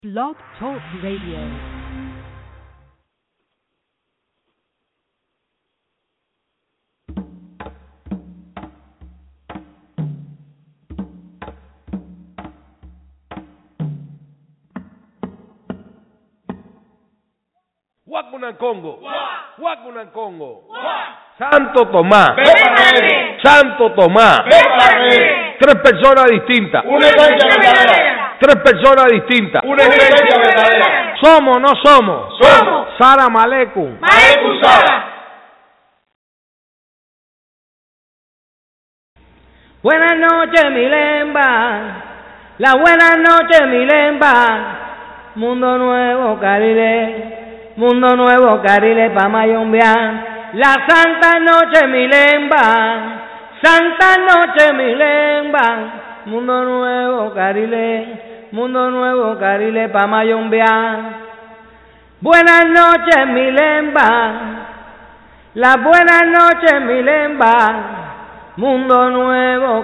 Blog Talk Radio. Congo, Congo, Santo Tomás, Santo Tomás, tres personas distintas, una esencia verdadera, tres personas distintas, una esencia verdadera. Somos, no somos, somos. Salam Aleikum, Aleikum Salam. Buenas noches, Milemba, la buenas noches, Milemba, mundo nuevo, Carile. Mundo nuevo, Carile, pa' mayombear. La santa noche, Milemba. Santa noche, Milemba. Mundo nuevo, Carile. Mundo nuevo, Carile, pa' mayombear. Buenas noches, Milemba. La buenas noches, Milemba. Mundo nuevo,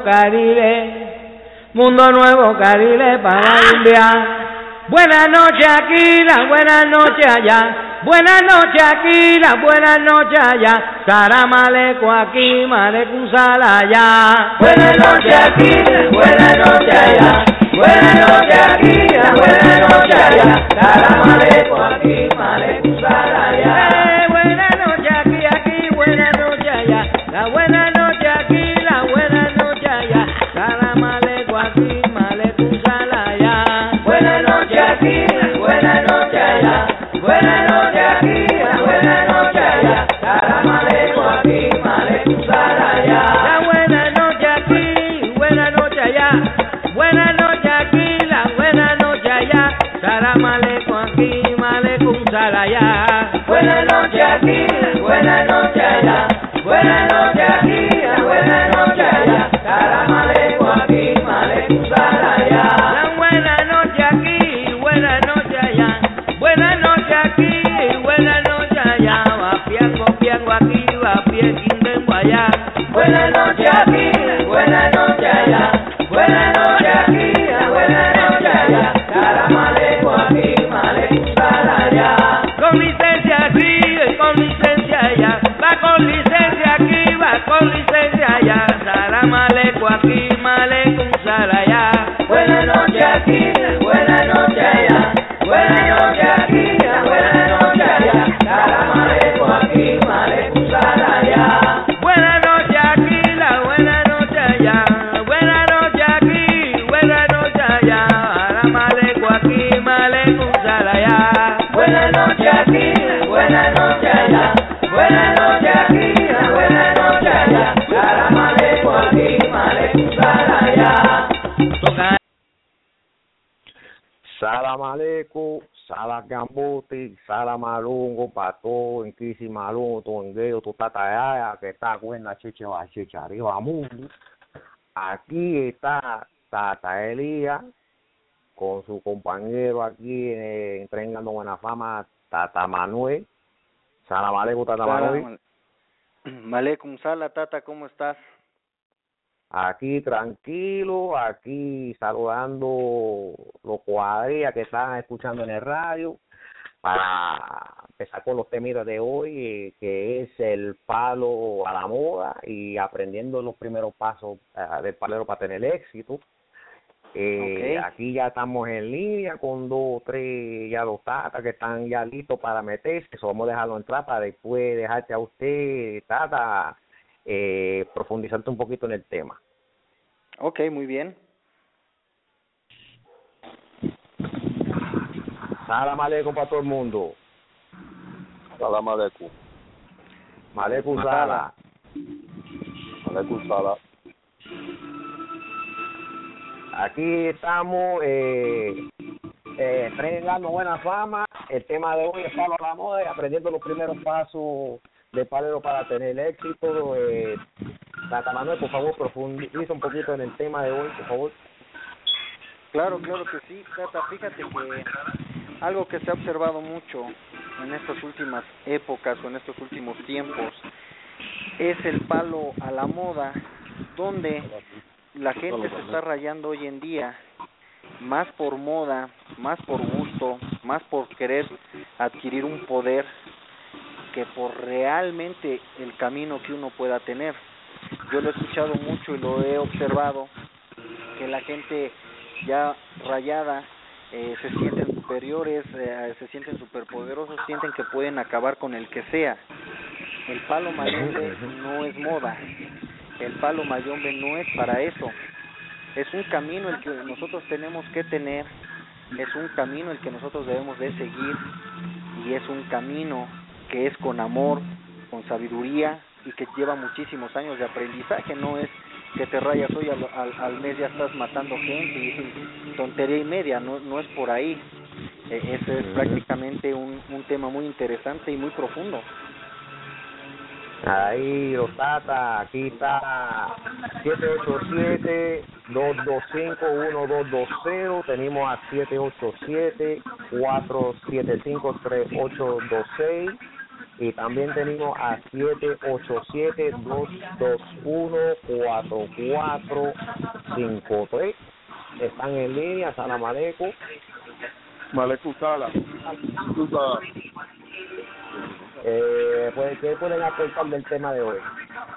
Carile. Mundo nuevo, Carile, pa' mayombear. Buenas noches aquí, la buenas noches allá. Buenas noches aquí, la buenas noches allá. Salam aleikum aquí, aleikum salam allá. Buenas noches aquí, la buenas noches allá. Buenas noches aquí, la buenas noches allá. Salam aleikum aquí, aleikum salam allá. Buenas noches aquí, buenas noches allá. La buenas noches aquí, la buenas noches allá. Salam aleikum aquí, aleikum salam allá. Buenas noches aquí, buenas noches allá. Buenas noches aquí, buenas noches allá. Salam aleikum aquí, aleikum salam allá. La buenas noches aquí, buenas noches allá. Buenas noches aquí, la buenas noches allá. Salam aleikum aquí, aleikum salam allá. Buenas noches aquí, buenas noches allá. Buenas noches aquí, buenas noches allá. Salam aleikum aquí, aleikum salam allá. La buenas noches aquí, buenas noches allá. Buenas noches aquí, buenas noches allá. Va piango aquí, va piengo allá. Buenas noches aquí, buenas noches allá. Buenas noches aquí, buenas noches allá. Salam aleikum aquí, aleikum salam allá. Con licencia aquí, con licencia allá. Va con licencia aquí, va con licencia allá. Salam aleikum aquí, aleikum salam allá. Buenas noches aquí, buenas noches allá. Buenas noches aquí, buenas noches allá. Salam aleikum aquí, aleikum salam allá. Buenas noches aquí, la buenas noches allá. Buenas noches aquí, buenas noches allá. Salam aleikum aquí, aleikum salam allá. Buenas noches aquí, buenas noches allá. Buenas noches aquí, buenas noches allá. Salam aleikum aquí, aleikum salam allá. Salam aleikum, salam gambuti, salam malungo, pato, inquisi malungo, tongueo, tu tatayaya, que está buena chicha, arriba mundo. Aquí está Tata Elías con su compañero aquí entregando buena fama, Tata Manuel. Salam aleikum, Tata Manuel. Aleikum salam, Tata, ¿cómo estás? Aquí tranquilo, aquí saludando los cuadrillas que están escuchando en el radio para empezar con los temas de hoy, que es el palo a la moda y aprendiendo los primeros pasos del palero para tener éxito. Okay. Aquí ya estamos en línea con 2 o 3 ya los tatas que están ya listos para meterse. Eso vamos a dejarlo entrar para después dejarte a usted, Tata, profundizarte un poquito en el tema. Ok, muy bien. Salam aleikum para todo el mundo. Salam aleikum. Aleikum salam. Aleikum salam. Aquí estamos entregando buena fama. El tema de hoy es palo a la moda y aprendiendo los primeros pasos de palero para tener éxito. Tata Manuel, por favor, profundiza un poquito en el tema de hoy, por favor. Claro que sí, Tata. Fíjate que algo que se ha observado mucho en estas últimas épocas o en estos últimos tiempos es el palo a la moda, donde la gente se está rayando hoy en día más por moda más por gusto, más por querer adquirir un poder que por realmente el camino que uno pueda tener. Yo lo he escuchado mucho y lo he observado, que la gente ya rayada se sienten superiores, se sienten superpoderosos, sienten que pueden acabar con el que sea. El palo mayombe no es moda, el palo mayombe no es para eso. Es un camino el que nosotros tenemos que tener, es un camino el que nosotros debemos de seguir, y es un camino que es con amor, con sabiduría, y que lleva muchísimos años de aprendizaje. No es que te rayas hoy al mes ya estás matando gente y tontería y media, no es por ahí. Ese es prácticamente un tema muy interesante y muy profundo. Ahí, Otata, aquí está 787-225-1220, tenemos a 787-475-3826 y también tenemos a 787-221-4453. Están en línea, Salam Aleikum. Maleku Sala. Pues, ¿qué pueden aportar del tema de hoy?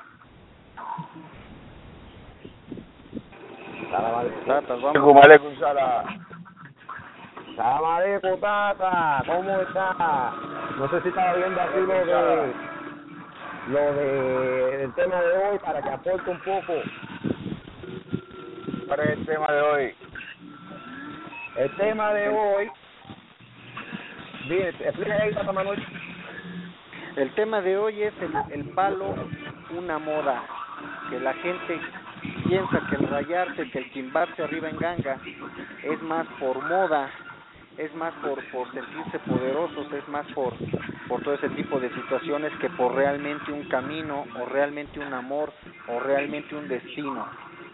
Salam Aleikum. Tatas, vamos. Maleku Sala. Salam Aleikum, Tata, ¿cómo está? No sé si estaba viendo aquí lo de el tema de hoy para que aporte un poco. ¿Cuál es el tema de hoy? El tema de hoy, bien, explica ahí, Tata Manuel. El tema de hoy es el palo, una moda, que la gente piensa que el rayarse, que el quimbarse arriba en ganga es más por moda, es más por sentirse poderosos, es más por todo ese tipo de situaciones que por realmente un camino, o realmente un amor, o realmente un destino.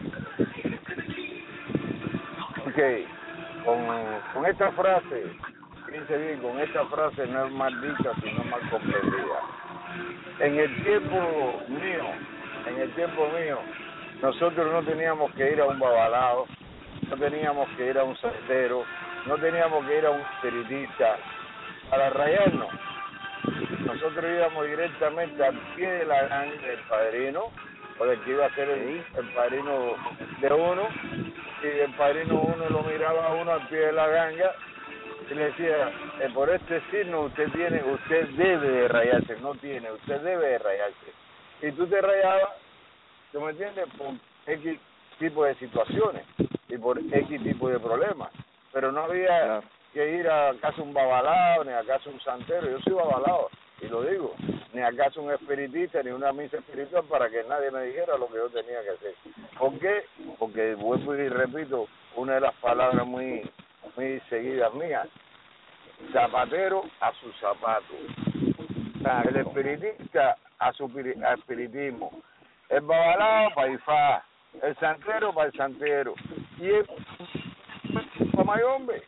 Ok, con esta frase, fíjense bien, con esta frase no es mal dicha, sino mal comprendida. En el tiempo mío, nosotros no teníamos que ir a un babalao, no teníamos que ir a un santero, no teníamos que ir a un espiritista para rayarnos. Nosotros íbamos directamente al pie de la ganga del padrino, o del que iba a ser el padrino de uno, y el padrino uno lo miraba a uno al pie de la ganga y le decía, por este signo usted debe de rayarse, usted debe de rayarse. Y tú te rayabas, ¿tú me entiendes? Por X tipo de situaciones y por X tipo de problemas. Pero no había que ir a casa un babalao, ni a casa un santero. Yo soy babalao, y lo digo, ni a casa un espiritista, ni una misa espiritual para que nadie me dijera lo que yo tenía que hacer. ¿Por qué? Porque vuelvo y repito una de las palabras muy seguidas mías: zapatero a su zapato. El espiritista a su espiritismo, el babalao para Ifá, el santero para el santero, y el para Mayombe.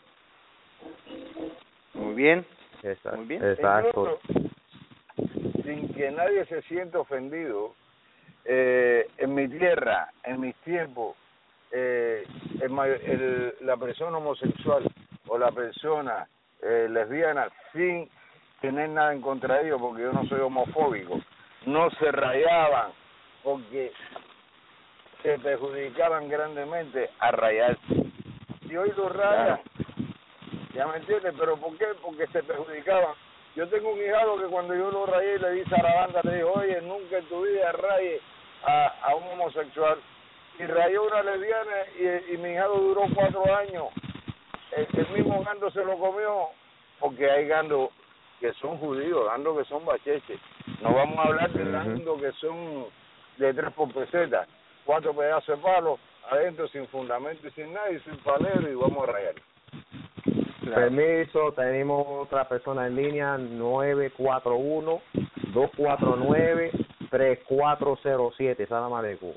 Muy bien. Exacto. Muy bien. Exacto. Sin que nadie se sienta ofendido, en mi tierra, en mis tiempos, la persona homosexual o la persona lesbiana, sin tener nada en contra de ellos, porque yo no soy homofóbico, no se rayaban porque se perjudicaban grandemente a rayarse. Y hoy lo rayan, ¿ya me entiendes? ¿Pero por qué? Porque se perjudicaban. Yo tengo un hijado que cuando yo lo rayé le dije a la banda, le dijo, oye, nunca en tu vida raye a un homosexual. Y rayó una lesbiana y mi hijado duró 4 años. El mismo gando se lo comió, porque hay gandos que son judíos, gandos que son bacheches. No vamos a hablar de gandos que son de 3 por peseta, 4 pedazos de palo adentro sin fundamento y sin nada, y sin palero, y vamos a rayar. Permiso, tenemos otra persona en línea, 941-249-3407. Salam Aleikum.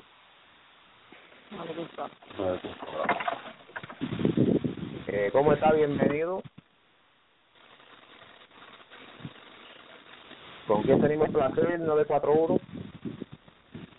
¿Cómo está? Bienvenido. ¿Con quién tenemos el placer? 941.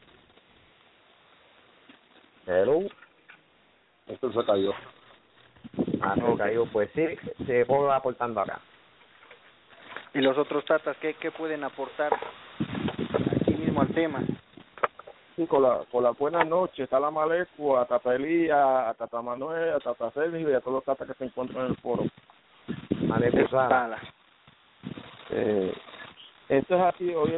Hello. Esto se cayó. Así que yo, pues sí, se puedo aportando acá. ¿Y los otros tatas qué pueden aportar aquí mismo al tema? Sí, con la buena noche, está la Malecu, a Tata Elías, a Tata Manuel, a Tata Sergio y a todos los tatas que se encuentran en el foro. Malecu Sala. Esto es así, hoy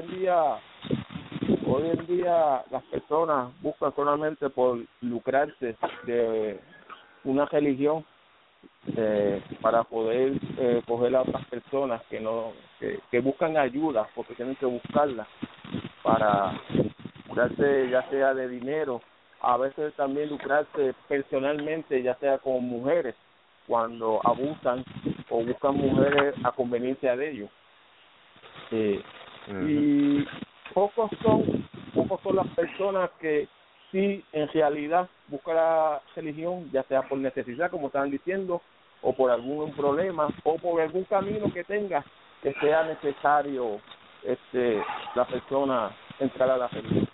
en día las personas buscan solamente por lucrarse de una religión para poder coger a otras personas que buscan ayuda porque tienen que buscarla para lucrarse ya sea de dinero, a veces también lucrarse personalmente, ya sea con mujeres cuando abusan o buscan mujeres a conveniencia de ellos. Y pocos son las personas que sí en realidad buscan la religión, ya sea por necesidad, como estaban diciendo, o por algún problema, o por algún camino que tenga que sea necesario la persona entrar a la religión.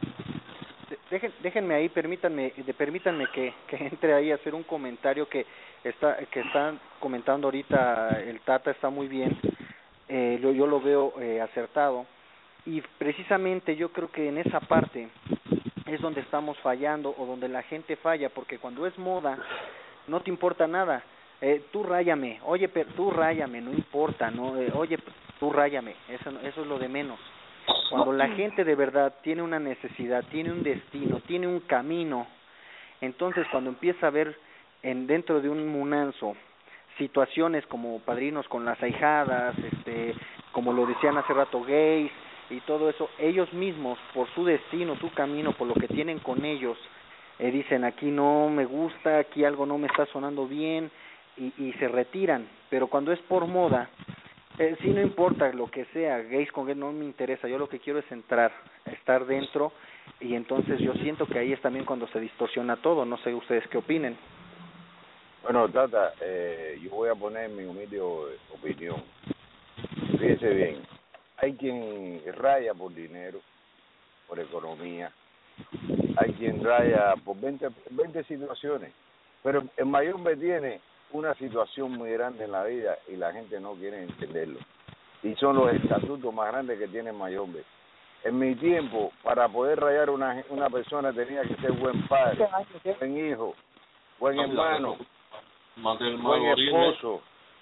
Déjenme ahí, permítanme que entre ahí a hacer un comentario que están comentando ahorita el Tata, está muy bien. Yo lo veo acertado, y precisamente yo creo que en esa parte es donde estamos fallando o donde la gente falla, porque cuando es moda no te importa nada. Tú ráyame, oye, tú ráyame, no importa, no, oye, tú ráyame, eso es lo de menos. Cuando la gente de verdad tiene una necesidad, tiene un destino, tiene un camino, entonces cuando empieza a ver dentro de un munanzo situaciones como padrinos con las ahijadas, como lo decían hace rato, gays y todo eso, ellos mismos por su destino, su camino, por lo que tienen con ellos, dicen aquí no me gusta, aquí algo no me está sonando bien, y se retiran. Pero cuando es por moda, sí, no importa lo que sea, gays con gays no me interesa, yo lo que quiero es estar dentro, y entonces yo siento que ahí es también cuando se distorsiona todo. No sé ustedes qué opinen. Bueno, Tata, yo voy a poner mi humilde opinión. Fíjese bien, hay quien raya por dinero, por economía, hay quien raya por 20 situaciones, pero el Mayombe tiene una situación muy grande en la vida y la gente no quiere entenderlo, y son los estatutos más grandes que tiene Mayombe. En mi tiempo, para poder rayar una persona tenía que ser buen padre, buen hijo, buen hermano, buen esposo.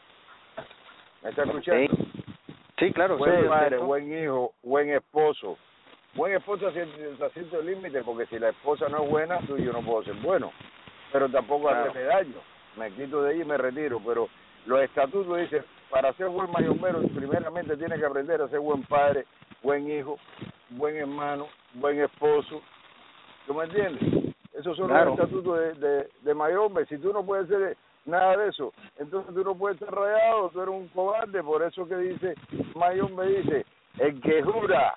¿Me está escuchando? Sí, claro. Buen padre, buen hijo, buen esposo. Buen esposo hasta cierto límite, porque si la esposa no es buena, tú y yo no puedo ser bueno. Pero tampoco hacerle daño. Me quito de ahí y me retiro. Pero los estatutos dicen, para ser buen mayombero, primeramente tiene que aprender a ser buen padre, buen hijo, buen hermano, buen esposo. ¿Tú me entiendes? Esos son los estatutos de mayombe. Si tú no puedes ser nada de eso, entonces tú no puedes estar rayado, tú eres un cobarde. Por eso que dice Mayombe, dice, el que jura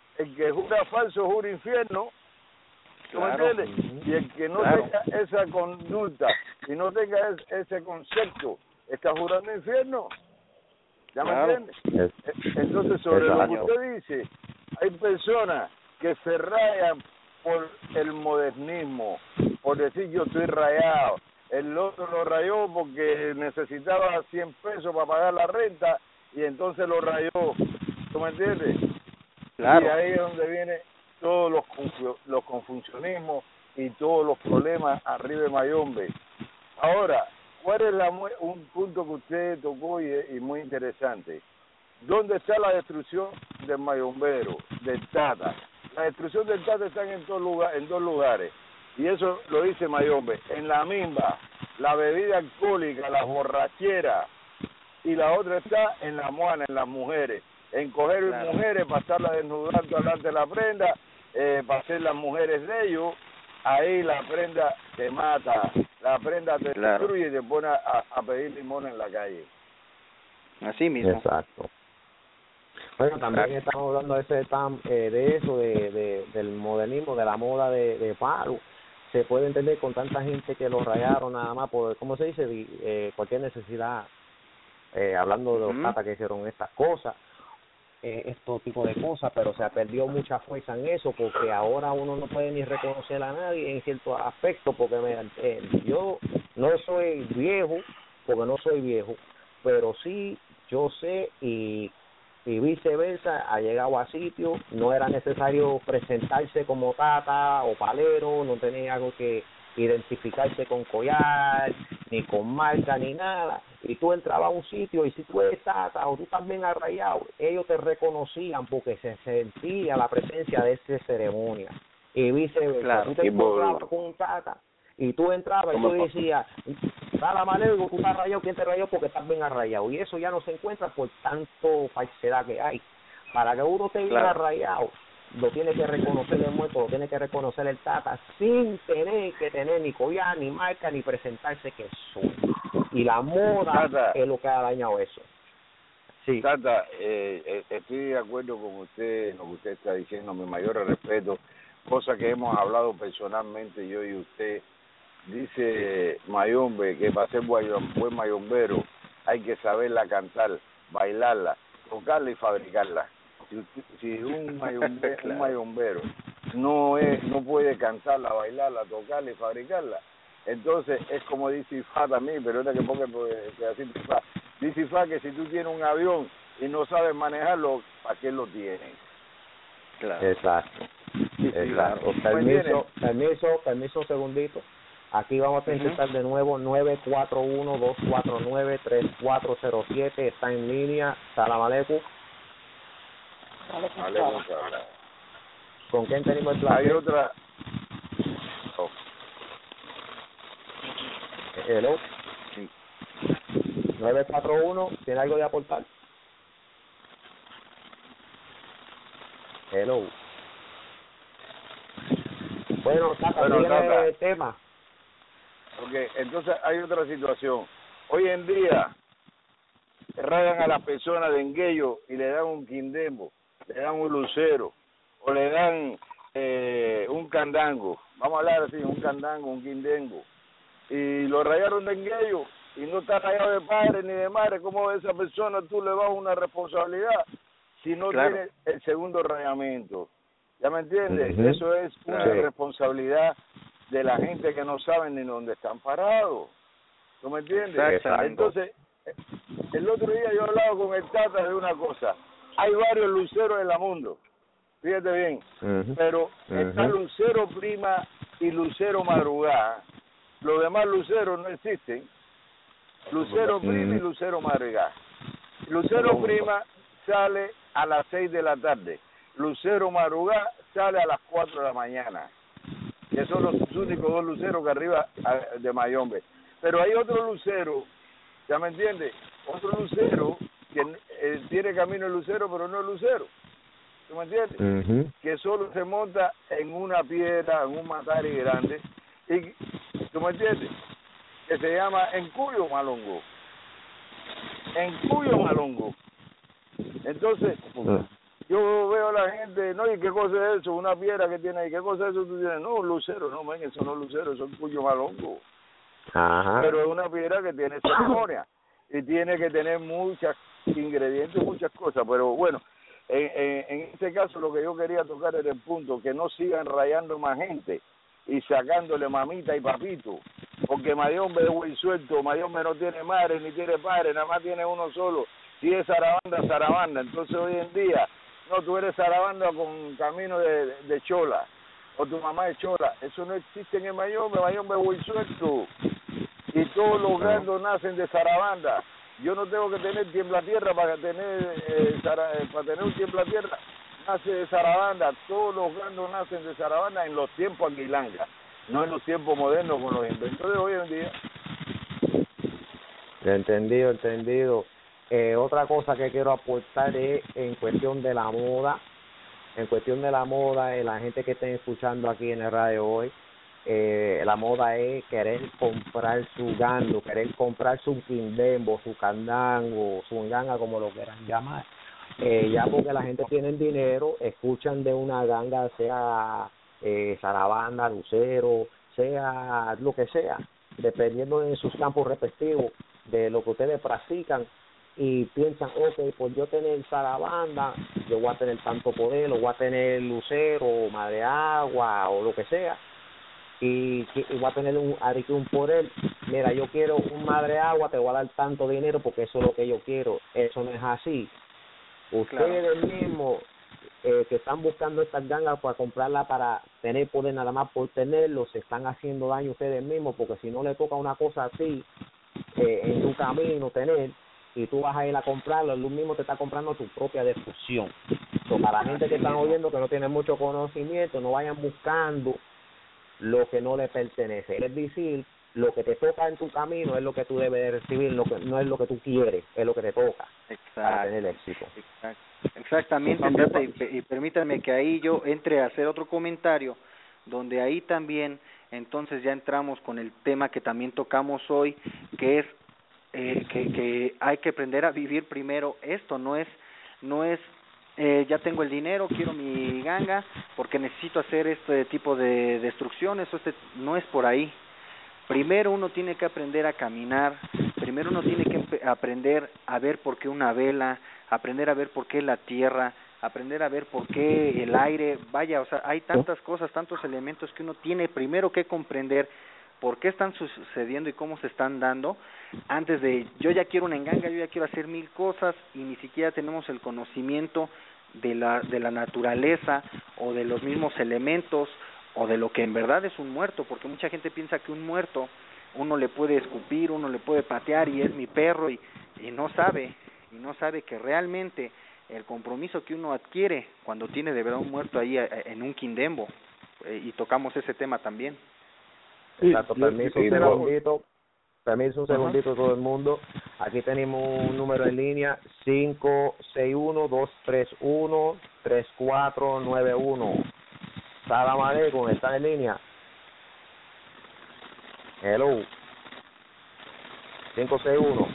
falso jura infierno. ¿Tú me entiendes? Y el que no tenga esa conducta y no tenga ese concepto, está jurando infierno. ¿Ya me entiendes? Entonces, sobre lo que usted dice, hay personas que se rayan por el modernismo, por decir yo estoy rayado. El otro lo rayó porque necesitaba 100 pesos para pagar la renta y entonces lo rayó. ¿Tú me entiendes? Claro. Y ahí es donde vienen todos los confusionismos y todos los problemas arriba de Mayombe. Ahora, ¿cuál es un punto que usted tocó y muy interesante? ¿Dónde está la destrucción del mayombero, del Tata? La destrucción del Tata está en dos lugares. Y eso lo dice Mayombe, en la mimba, la bebida alcohólica, la borrachera, y la otra está en la moana, en las mujeres, en coger mujeres, pasarlas desnudando delante de la prenda, para ser las mujeres de ellos. Ahí la prenda te mata, la prenda te destruye y te pone a pedir limón en la calle. Así mismo. Exacto. Bueno, también estamos hablando de eso, del modernismo, de la moda de palo. Se puede entender con tanta gente que lo rayaron nada más por, ¿cómo se dice? Cualquier necesidad, hablando de los tatas que hicieron estas cosas, estos tipos de cosas, pero se perdió mucha fuerza en eso, porque ahora uno no puede ni reconocer a nadie en ciertos aspectos, porque yo no soy viejo, porque no soy viejo, pero sí yo sé y viceversa, ha llegado a sitios, no era necesario presentarse como Tata o Palero, no tenía algo que identificarse con collar, ni con marca, ni nada, y tú entrabas a un sitio y si tú eres Tata o tú también arrayado, ellos te reconocían porque se sentía la presencia de esa ceremonia, y viceversa, Claro. tú te encontrabas con un Tata y tú entrabas y tú decías, nada más tú estás rayado, ¿quién te rayó? Porque estás bien arrayado, y eso ya no se encuentra por tanto falsedad que hay. Para que uno esté bien arrayado, lo tiene que reconocer el muerto, lo tiene que reconocer el Tata, sin tener que tener ni collar, ni marca, ni presentarse que son. Y la moda Tata, es lo que ha dañado eso. Sí. Tata, estoy de acuerdo con usted en lo que usted está diciendo, mi mayor respeto, cosa que hemos hablado personalmente yo y usted. Dice Mayombe que para ser buen mayombero hay que saberla cantar, bailarla, tocarla y fabricarla. Si un mayombero no puede cantarla, bailarla, tocarla y fabricarla, entonces es como dice Ifá también, pero es que ponga pedacito Ifá. Dice Ifá que si tú tienes un avión y no sabes manejarlo, ¿para qué lo tienes? Claro. Exacto. Sí, Exacto. claro. Permiso un segundito. Aquí vamos a intentar de nuevo 941-249-3407. Está en línea. Salam aleikum. ¿Con quién tenemos el placer? Hay otra. Oh. Hello. Sí. 941. ¿Tiene algo de aportar? Hello. Bueno, Tata, tiene el tema. Porque entonces hay otra situación. Hoy en día rayan a las personas de enguello y le dan un quindembo, le dan un lucero o le dan un candango. Vamos a hablar así, un candango, un quindengo. Y lo rayaron de enguello y no está rayado de padre ni de madre. ¿Cómo a esa persona tú le vas una responsabilidad si no tiene el segundo rayamiento? ¿Ya me entiendes? Eso es una responsabilidad de la gente que no saben ni dónde están parados. ¿Tú me entiendes? Exacto. Entonces, el otro día yo hablaba con el Tata de una cosa. Hay varios luceros en el mundo, fíjate bien, pero está lucero prima y lucero madrugada. Los demás luceros no existen. Lucero prima y lucero madrugada. Lucero prima sale a las 6 de la tarde. Lucero madrugada sale a las 4 de la mañana. Que son los únicos dos luceros que arriba de Mayombe. Pero hay otro lucero, ¿ya me entiendes? Otro lucero que tiene camino el lucero, pero no es lucero. ¿Tú me entiendes? Que solo se monta en una piedra, en un matari grande. Y, ¿tú me entiendes? Que se llama Encuyo Malongo. Encuyo Malongo. Entonces, yo veo a la gente, no, ¿y qué cosa es eso? Una piedra que tiene ahí, ¿qué cosa es eso? Tú tienes, no, lucero, no, ven, eso no es lucero, eso es Encuyo Malongo. Pero es una piedra que tiene ceremonia y tiene que tener muchos ingredientes, muchas cosas. Pero bueno, en este caso lo que yo quería tocar era el punto, que no sigan rayando más gente y sacándole mamita y papito, porque Mayombe es muy suelto, Mayombe no tiene madre ni tiene padre, nada más tiene uno solo. Si es zarabanda, zarabanda. Entonces hoy en día, no, tú eres zarabanda con camino de chola, o tu mamá es chola. Eso no existe en el Mayombe. Mayombe es muy suelto. Y todos los gandos nacen de zarabanda. Yo no tengo que tener tiemblatierra para tener un tiemblatierra. Nace de zarabanda. Todos los gandos nacen de zarabanda en los tiempos anguilanga, no en los tiempos modernos con los inventos de hoy en día. Entendido. Otra cosa que quiero aportar es en cuestión de la moda. La gente que esté escuchando aquí en el radio hoy, la moda es querer comprar su gando, querer comprar su quindembo, su candango, su ganga, como lo quieran llamar. Ya porque la gente tiene dinero, escuchan de una ganga, sea zarabanda, lucero, sea lo que sea, dependiendo de sus campos respectivos, de lo que ustedes practican. y piensan, ok, por yo tener Sarabanda, yo voy a tener tanto poder, o voy a tener Lucero, o Madre Agua, o lo que sea, y voy a tener un poder. Mira, yo quiero un Madre Agua, te voy a dar tanto dinero porque eso es lo que yo quiero. Eso no es así. Ustedes mismos que están buscando estas gangas para comprarla para tener poder nada más por tenerlo, se están haciendo daño ustedes mismos, porque si no le toca una cosa así en tu camino tener, y tú vas a ir a comprarlo, tú mismo te está comprando tu propia destrucción. Para la gente que están oyendo que no tiene mucho conocimiento, no vayan buscando lo que no le pertenece. Es decir, lo que te toca en tu camino es lo que tú debes de recibir, lo que no es lo que tú quieres, es lo que te toca. Exacto, para tener éxito. Exactamente, Tata, y permítanme que ahí yo entre a hacer otro comentario, donde ahí también, entonces ya entramos con el tema que también tocamos hoy, que es que hay que aprender a vivir primero esto, no es ya tengo el dinero, quiero mi ganga, porque necesito hacer este tipo de destrucciones, no es por ahí. Primero uno tiene que aprender a caminar, primero uno tiene que aprender a ver por qué una vela, aprender a ver por qué la tierra, aprender a ver por qué el aire, vaya, o sea, hay tantas cosas, tantos elementos que uno tiene primero que comprender por qué están sucediendo y cómo se están dando, antes de, yo ya quiero una enganga, yo ya quiero hacer 1000 cosas, y ni siquiera tenemos el conocimiento de la naturaleza, o de los mismos elementos, o de lo que en verdad es un muerto, porque mucha gente piensa que un muerto, uno le puede escupir, uno le puede patear, y es mi perro, y no sabe que realmente el compromiso que uno adquiere cuando tiene de verdad un muerto ahí en un quindembo, y tocamos ese tema también. Exacto, permiso un segundito todo el mundo. Aquí tenemos un número en línea, 561-231-3491. Salam aleikum, ¿está en línea? Hello. 561.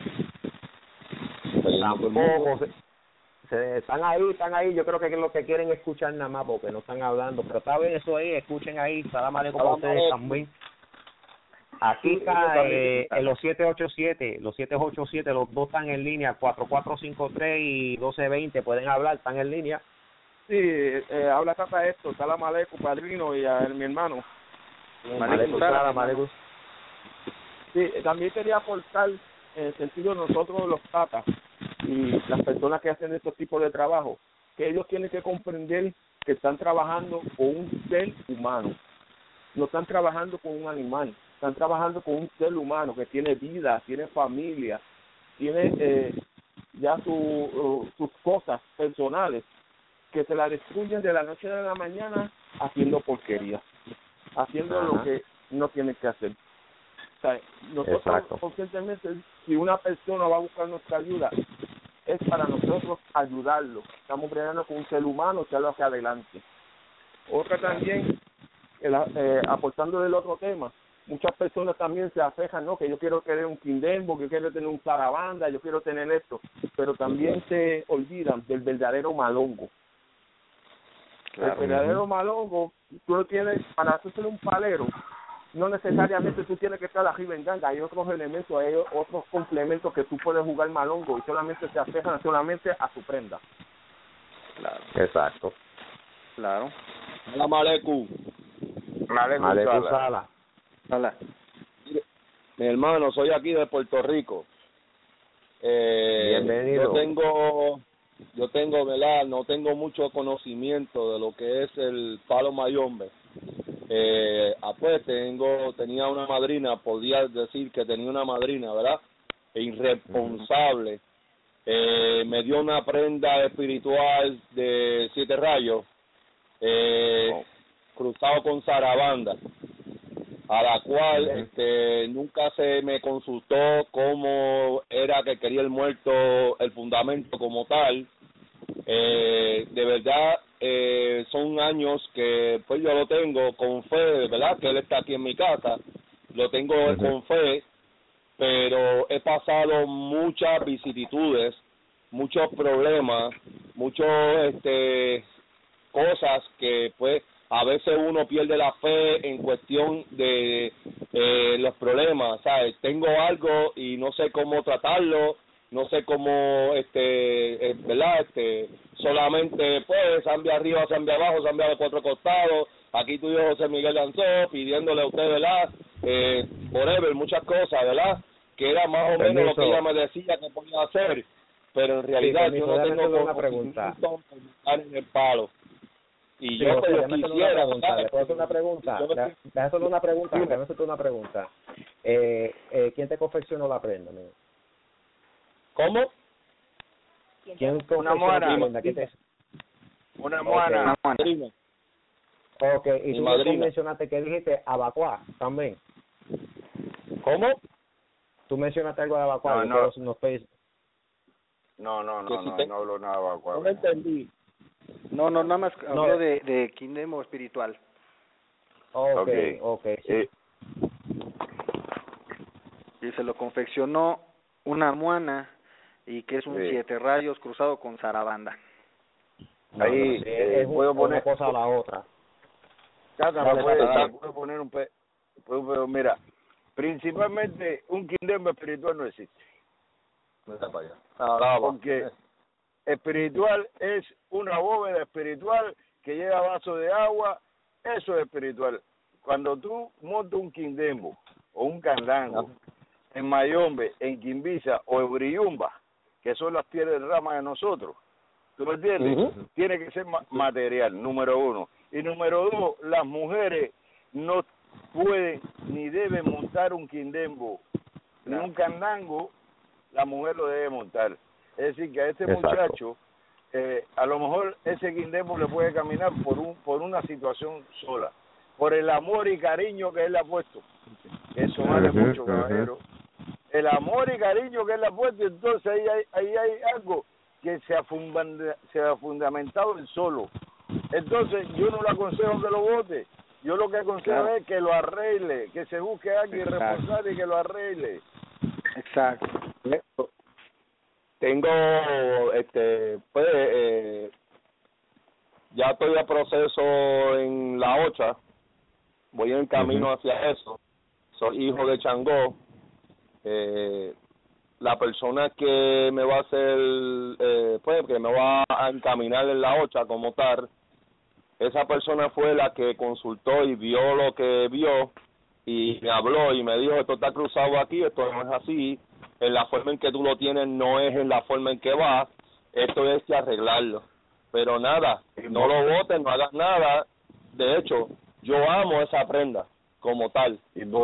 Tampoco están ahí, yo creo que es lo que quieren escuchar nada más, porque no están hablando, pero está bien eso ahí, escuchen ahí, salam aleikum para ustedes también. Aquí está en los 787, los 787, los dos están en línea, 4453 y 1220, pueden hablar, están en línea. Sí, habla Tata esto, salam aleikum, padrino, y a mi hermano. Aleikum. Sí, también quería aportar en el sentido de nosotros los tatas y las personas que hacen estos tipos de trabajo, que ellos tienen que comprender que están trabajando con un ser humano, no están trabajando con un animal, están trabajando con un ser humano que tiene vida, tiene familia, tiene ya sus cosas personales, que se la destruyen de la noche a la mañana haciendo porquería, haciendo lo que no tienen que hacer. O sea, nosotros conscientemente, si una persona va a buscar nuestra ayuda, es para nosotros ayudarlo. Estamos bregando con un ser humano, echarlo hacia adelante. Otra también, aportando del otro tema, muchas personas también se afejan, ¿no? Que yo quiero tener un quindembo, que yo quiero tener un Sarabanda, yo quiero tener esto, pero también se olvidan del verdadero malongo. Claro. El verdadero malongo, tú lo tienes, para hacer un palero, no necesariamente tú tienes que estar arriba en ganga, hay otros elementos, hay otros complementos que tú puedes jugar malongo y solamente se afejan solamente a su prenda. Claro. Exacto. Claro. Salam aleikum. Aleikum Sala. Hola. Mi hermano, soy aquí de Puerto Rico. Bienvenido. Yo tengo, ¿verdad? No tengo mucho conocimiento de lo que es el palo mayombe. Pues tenía una madrina, podía decir que tenía una madrina, ¿verdad? Irresponsable. Me dio una prenda espiritual de 7 rayos, cruzado con Sarabanda, a la cual nunca se me consultó cómo era que quería el muerto, el fundamento como tal. De verdad, son años que pues yo lo tengo con fe, ¿verdad? Que él está aquí en mi casa, lo tengo con fe, pero he pasado muchas vicisitudes, muchos problemas, cosas que pues a veces uno pierde la fe en cuestión de los problemas, ¿sabes? Tengo algo y no sé cómo tratarlo, no sé cómo, ¿verdad? Solamente, pues, Zambia arriba, Zambia abajo, Zambia de 4 costados. Aquí tú y yo, José Miguel Lanzó, pidiéndole a usted, ¿verdad? Forever, muchas cosas, ¿verdad? Que era más o menos lo que ella me decía que podía hacer, pero en realidad yo no tengo una pregunta en el palo. Y sí, yo quisiera, ¿le puedo hacer una pregunta? Déjame hacerte una pregunta. ¿Quién te confeccionó la prenda, amigo? ¿Cómo? ¿Quién una confeccionó la mona? prenda? Una mona. Ok, y tú mencionaste que dijiste abacuá también. ¿Cómo? Tú mencionaste algo de abacuá. No hablo nada de abacuá. No me entendí. No, nada más habló de Kindemo espiritual. Okay. Sí. Y se lo confeccionó una muana y que es un 7 rayos cruzado con zarabanda. Ahí puedo poner una cosa a la otra. Puedo poner mira, principalmente un Kindemo espiritual no existe. Porque espiritual es una bóveda espiritual que lleva vaso de agua, eso es espiritual. Cuando tú montas un Kindemo o un candango en Mayombe, en Quimbisa o en Briyumba, que son las pieles de rama de nosotros, ¿tú me entiendes? Tiene que ser material, número 1. Y número 2, las mujeres no pueden ni deben montar un Kindemo ni un candango, la mujer lo debe montar. Es decir, que a este muchacho, a lo mejor ese Kindemo le puede caminar por una situación sola, por el amor y cariño que él le ha puesto. Eso vale mucho, caballero. El amor y cariño que él le ha puesto, entonces ahí hay algo que se ha fundamentado él solo. Entonces yo no le aconsejo que lo vote, yo lo que aconsejo es que lo arregle, que se busque a alguien responsable y que lo arregle. Exacto. Tengo, ya estoy a proceso en la 8, voy en camino hacia eso. Soy hijo de Changó. La persona que me va a hacer, que me va a encaminar en la 8 como tal, esa persona fue la que consultó y vio lo que vio y me habló y me dijo, esto está cruzado aquí, esto no es así, en la forma en que tú lo tienes no es en la forma en que va, esto es que arreglarlo. Pero nada, no lo votes, no hagas nada. De hecho, yo amo esa prenda como tal.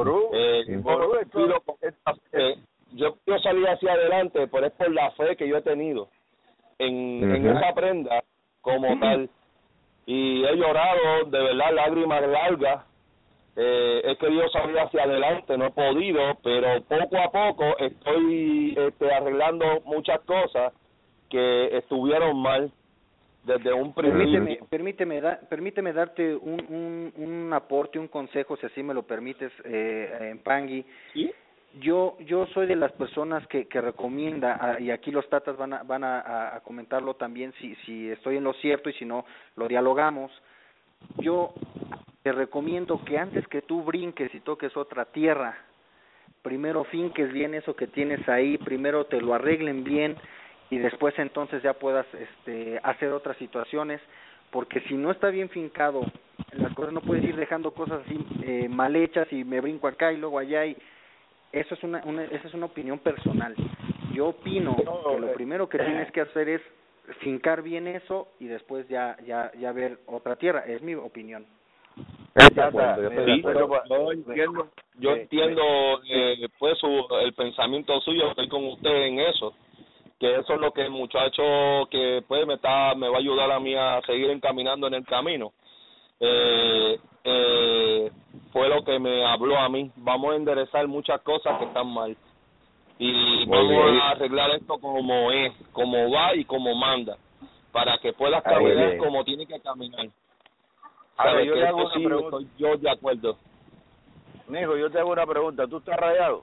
Yo quiero salir hacia adelante, pero es por la fe que yo he tenido en esa prenda como tal. Y he llorado, de verdad, lágrimas largas. He querido salir hacia adelante, no he podido, pero poco a poco estoy arreglando muchas cosas que estuvieron mal desde un principio. Permíteme darte un aporte, un consejo, si así me lo permites, Pangui. ¿Sí? Yo soy de las personas que recomienda, y aquí los tatas van a comentarlo también, si estoy en lo cierto y si no, lo dialogamos. Yo te recomiendo que antes que tú brinques y toques otra tierra, primero finques bien eso que tienes ahí, primero te lo arreglen bien y después entonces ya puedas hacer otras situaciones, porque si no está bien fincado las cosas, no puedes ir dejando cosas así mal hechas y me brinco acá y luego allá, y eso es esa es una opinión personal. Yo opino que lo primero que tienes que hacer es fincar bien eso y después ya ver otra tierra, es mi opinión. Yo entiendo pues el pensamiento suyo, estoy con usted en eso, que eso es lo que el muchacho que pues me va a ayudar a mí a seguir encaminando en el camino. Fue lo que me habló a mí. Vamos a enderezar muchas cosas que están mal y vamos a arreglar esto como es, como va y como manda, para que puedas caminar como tiene que caminar. Ahora, yo le hago una pregunta. Estoy yo de acuerdo. Mijo, yo te hago una pregunta. ¿Tú estás rayado?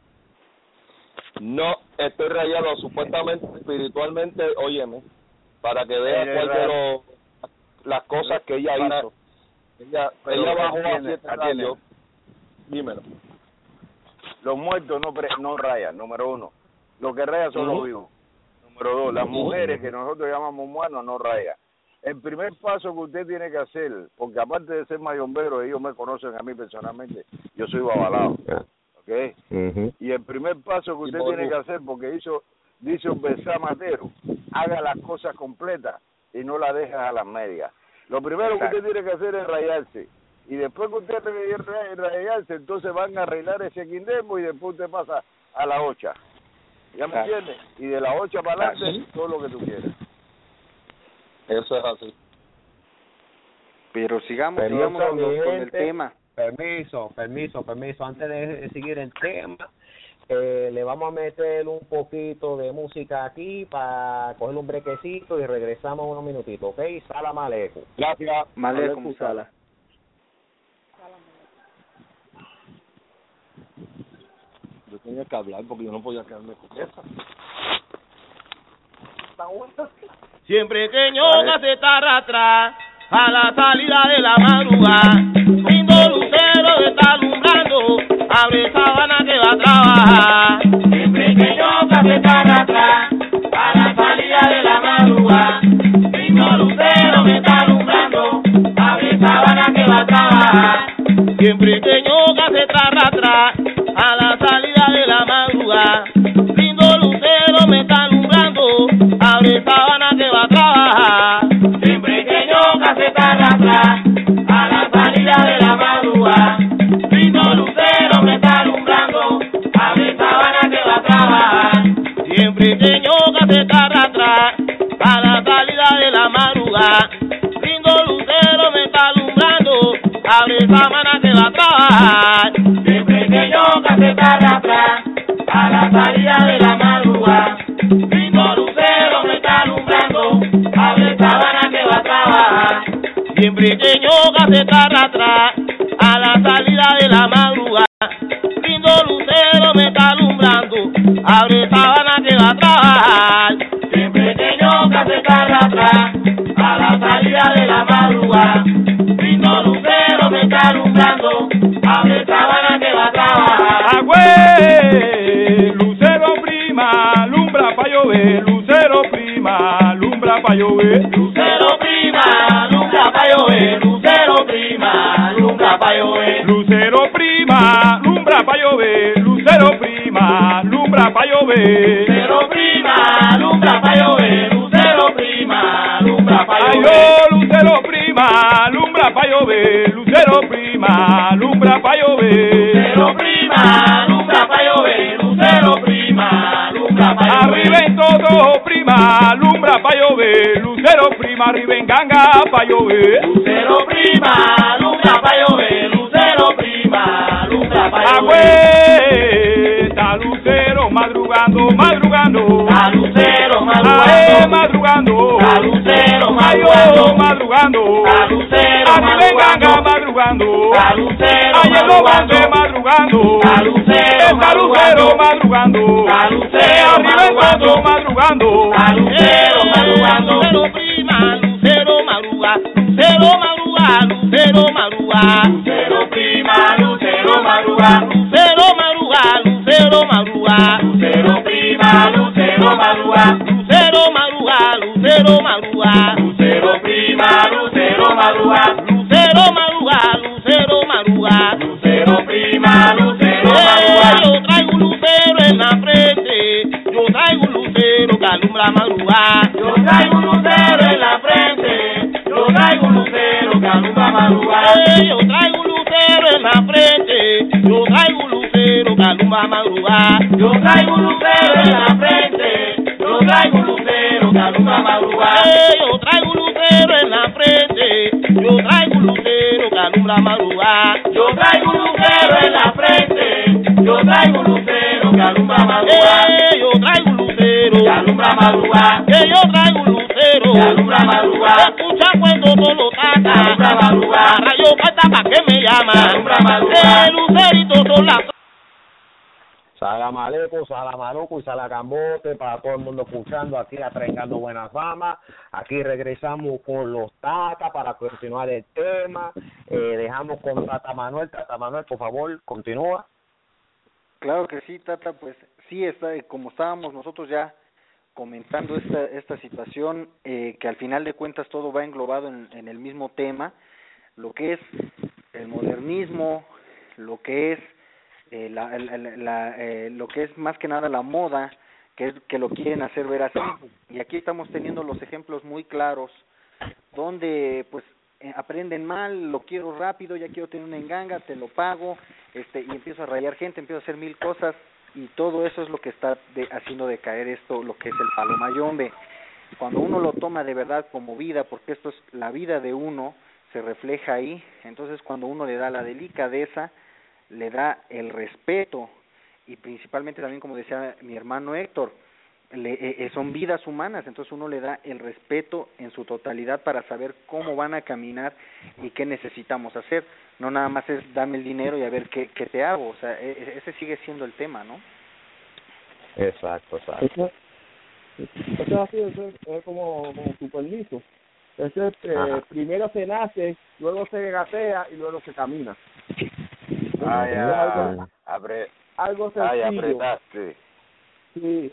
No, estoy rayado supuestamente, espiritualmente, óyeme, para que veas cuál de las cosas que ella hizo. Ella bajó a 7 rayos. Dímelo. Los muertos no rayan, número 1. Lo que raya son los vivos. Número 2, las mujeres que nosotros llamamos humanos no rayan. El primer paso que usted tiene que hacer, porque aparte de ser mayombero, ellos me conocen a mí personalmente, yo soy babalao, ¿ok? Y el primer paso que usted tiene que hacer, porque dice un Matero, haga las cosas completas y no las dejes a las medias. Lo primero que usted tiene que hacer es rayarse. Y después que usted rayarse, entonces van a arreglar ese quindemo y después usted pasa a la 8. ¿Ya me entiendes? Y de la 8 para adelante, todo lo que tú quieras. Eso es así. Pero sigamos con el tema. Permiso. Antes de seguir el tema, le vamos a meter un poquito de música aquí para coger un brequecito y regresamos unos minutitos, ¿ok? Salam aleikum. Gracias. Aleikum salam. Yo tenía que hablar porque yo no podía quedarme con esa. Siempre que ñoca se está arrastra a la salida de la madrugada, lindo lucero está alumbrando, abre sábana que va a trabajar. Siempre que ñoca se está arrastra a la salida de la madrugada, lindo lucero me está alumbrando, abre sábana que va a trabajar. Siempre que ñoca se está arrastra a la salida de la madrugada, lindo lucero me está alumbrando, abre sábana que va a trabajar. Siempre que ñoca se está arrastra a la salida de la madrugada, lindo lucero me está alumbrando, abre sábana que va a trabajar. Siempre que ñoca se está arrastra a la salida de la madrugada, lindo lucero me está alumbrando, abre sábana que va a trabajar. Siempre que ñoca se está arrastra a la salida de la madrugada, lindo lucero me está alumbrando, abre sábana que va a trabajar. Siempre que ñoca se está arrastra a la salida de la madrugada, lindo lucero me está alumbrando, abre sábana que va a trabajar. Siempre que ñoca se está arrastra a la salida de la madrugada, lindo lucero me está alumbrando, abre sábana que va a trabajar. Agüe, lucero prima, alumbra pa' llover, lucero prima, alumbra pa' llover. Lucero prima, alumbra pa' llover, lucero prima, alumbra pa' llover. Lucero prima, alumbra pa' llover, lucero prima, alumbra pa' llover. Lucero prima, alumbra pa' llover, lucero prima, alumbra pa' llover. Ay, oh, lucero prima, alumbra pa' llover, lucero prima, alumbra pa' llover. Lucero prima, alumbra pa' llover, lucero prima, alumbra pa' llover. Arriba en todo prima, alumbra pa' llover, lucero prima, arriba en ganga pa' llover. Lucero prima, alumbra pa' llover, lucero prima, alumbra pa' llover. Agüe, está lucero madrugando, madrugando. Está lucero madrugando, madrugando. Está lucero madrugando, madrugando. Está lucero arriba en ganga madrugando. Está lucero ahí en los bandes madrugando. Está lucero está lucero madrugando. Está lucero arriba en todo madrugando. Está lucero madrugando. Lucero prima, lucero madruga, lucero madruga, lucero madruga. Lucero prima, lucero madruga, lucero madruga, lucero madruga. Lucero prima, lucero madruga, lucero madruga, lucero madruga. Lucero prima, lucero madruga, lucero madruga, lucero madruga. Lucero prima, lucero madruga. Yo traigo un lucero en la frente, yo traigo un lucero que alumbra madruga. Yo traigo un lucero en la frente, yo traigo un lucero que alumbra madruga. Yo traigo un lucero en la frente, yo traigo un lucero que alumbra madruga. Yo traigo un lucero en la frente, yo traigo un lucero que alumbra madruga. Yo traigo un lucero en la frente, yo traigo un lucero que alumbra madruga. Yo traigo un lucero en la frente, yo traigo un lucero que alumbra madruga. Yo traigo un lucero que alumbra madruga. Yo traigo un lucero que alumbra madruga. Escucha cuando todo lo taca, alumbra madruga. Rayo canta pa' que me llama, alumbra madruga. Lucerito son las Salam aleikum, salam aleikum y salam gambote para todo el mundo escuchando aquí a Trengando Buena Fama. Aquí regresamos con los Tata para continuar el tema. Dejamos con Tata Manuel. Tata Manuel, por favor, continúa. Claro que sí, Tata, pues sí está, como estábamos nosotros ya comentando esta situación, que al final de cuentas todo va englobado en el mismo tema, lo que es el modernismo, lo que es lo que es más que nada la moda, que lo quieren hacer ver así, y aquí estamos teniendo los ejemplos muy claros donde pues aprenden mal, lo quiero rápido, ya quiero tener una enganga, te lo pago, y empiezo a rayar gente, empiezo a hacer mil cosas, y todo eso es lo que está haciendo decaer esto, lo que es el palo mayombe. Cuando uno lo toma de verdad como vida, porque esto es la vida de uno, se refleja ahí, entonces cuando uno le da la delicadeza, le da el respeto, y principalmente también, como decía mi hermano Héctor, son vidas humanas, entonces uno le da el respeto en su totalidad para saber cómo van a caminar y qué necesitamos hacer. No nada más es dame el dinero y a ver qué te hago, o sea, ese sigue siendo el tema, ¿no? Exacto. Eso así, es como tu permiso. Primero se nace, luego se gatea y luego se camina. Algo sencillo. Apretaste. Sí,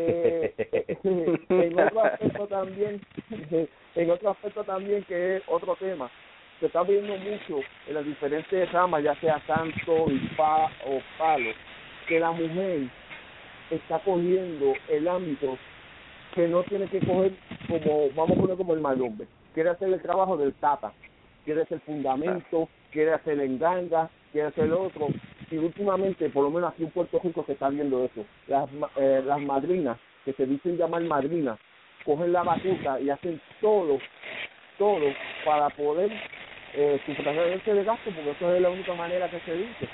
en otro aspecto también que es otro tema, se está viendo mucho en las diferentes ramas, ya sea santo o palo, que la mujer está cogiendo el ámbito que no tiene que coger como, vamos a poner como el mayombe, quiere hacer el trabajo del tata, quiere hacer fundamento, quiere hacer enganga, quiere hacer otro. Y últimamente, por lo menos aquí en Puerto Rico se está viendo eso. Las madrinas, que se dicen llamar madrinas, cogen la batuta y hacen todo para poder sufragarse de gasto, porque eso es la única manera que se dice.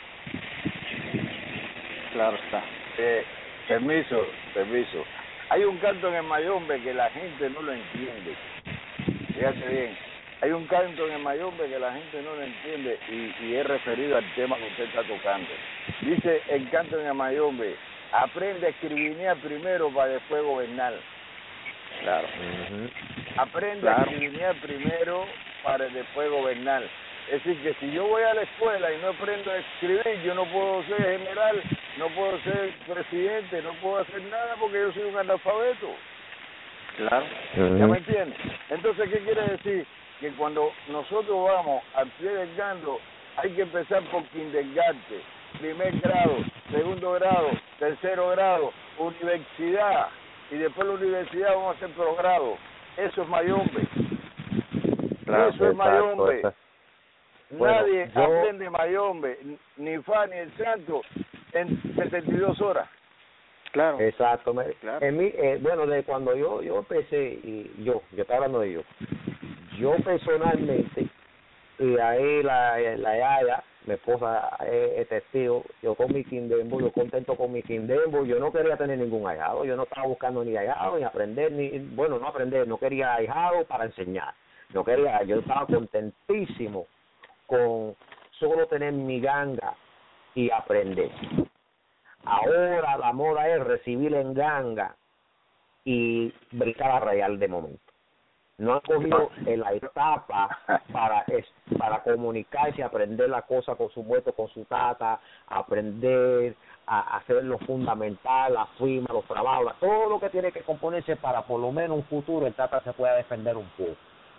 Claro está. Permiso. Hay un canto en el mayombe que la gente no lo entiende. Fíjate bien. Hay un canto en el mayombe que la gente no lo entiende y es referido al tema que usted está tocando. Dice el canto en el mayombe: aprende a escribinear primero para después gobernar. Claro. Aprende a escribinear primero para después gobernar. Es decir, que si yo voy a la escuela y no aprendo a escribir, yo no puedo ser general, no puedo ser presidente, no puedo hacer nada porque yo soy un analfabeto. Claro. ¿Ya me entiendes? Entonces, ¿qué quiere decir? Que cuando nosotros vamos al pie del canto, hay que empezar por kindergarten, primer grado, segundo grado, tercero grado, universidad, y después de la universidad vamos a hacer posgrado. Eso es mayombe. Claro, eso es mayombe. Nadie Bueno, aprende mayombe, ni Fa ni el santo, en 72 horas. Claro. Exacto. Claro. En mí, bueno, de cuando yo empecé, y yo estoy hablando de yo personalmente, y ahí la Yaya, mi esposa, es testigo, yo con mi Kindembo, yo contento con mi Kindembo, yo no quería tener ningún ahijado, yo no estaba buscando ni ahijado, ni aprender, no quería ahijado para enseñar, yo estaba contentísimo con solo tener mi ganga y aprender. Ahora la moda es recibir en ganga y brincar a rayar de momento. No han cogido la etapa para comunicarse, aprender la cosa, por supuesto, con su tata, aprender a hacer lo fundamental, la firma, los trabajos, todo lo que tiene que componerse para por lo menos un futuro el tata se pueda defender un poco.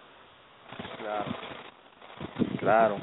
Claro.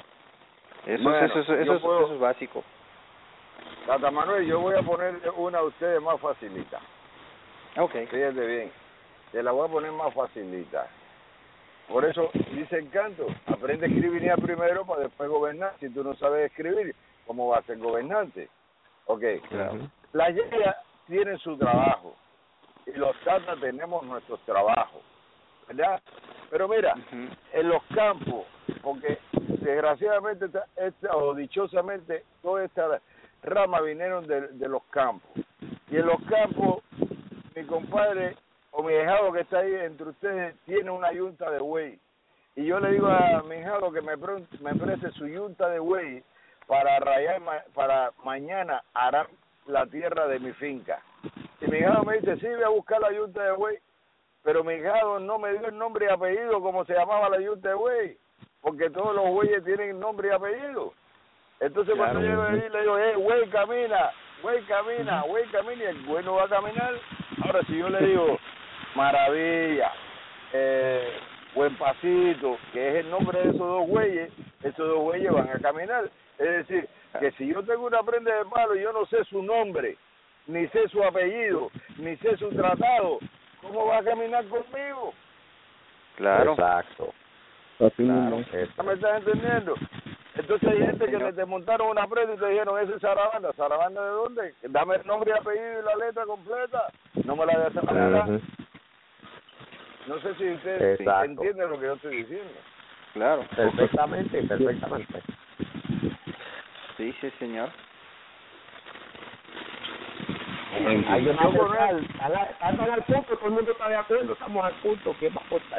Eso es básico. Tata Manuel, yo voy a poner una a ustedes más facilita. Okay. Fíjate bien, te la voy a poner más facilita. Por eso dice el canto: aprende a escribir primero para después gobernar. Si tú no sabes escribir, ¿cómo vas a ser gobernante? Okay. Claro. La yaya tiene su trabajo y los tatas tenemos nuestros trabajos, ¿verdad? Pero mira, en los campos, porque desgraciadamente o dichosamente todas estas ramas vinieron de los campos, y en los campos mi compadre o mi hijado que está ahí entre ustedes tiene una yunta de buey, y yo le digo a mi hijado que me preste su yunta de buey para rayar, para mañana arar la tierra de mi finca. Y mi hijado me dice: sí, voy a buscar la yunta de buey. Pero mi hijado no me dio el nombre y apellido como se llamaba la yunta de buey, porque todos los bueyes tienen nombre y apellido. Entonces, claro, cuando yo le digo: güey, camina, güey camina y el güey no va a caminar. Ahora si yo le digo Maravilla, Buen Pasito, que es el nombre de esos dos güeyes van a caminar. Es decir, que si yo tengo una prenda de palo y yo no sé su nombre, ni sé su apellido, ni sé su tratado, ¿cómo va a caminar conmigo? Claro. Exacto. Claro. ¿Me estás entendiendo? Entonces hay gente que le desmontaron una prenda y te dijeron, ese es Sarabanda. ¿Sarabanda de dónde? Dame el nombre y apellido y la letra completa. No me la de esa manera. No sé si usted entiende lo que yo estoy diciendo. Claro. Perfectamente. Sí, señor. Hay una están al punto, todo el mundo está de acuerdo, estamos al punto, ¿qué va a aportar?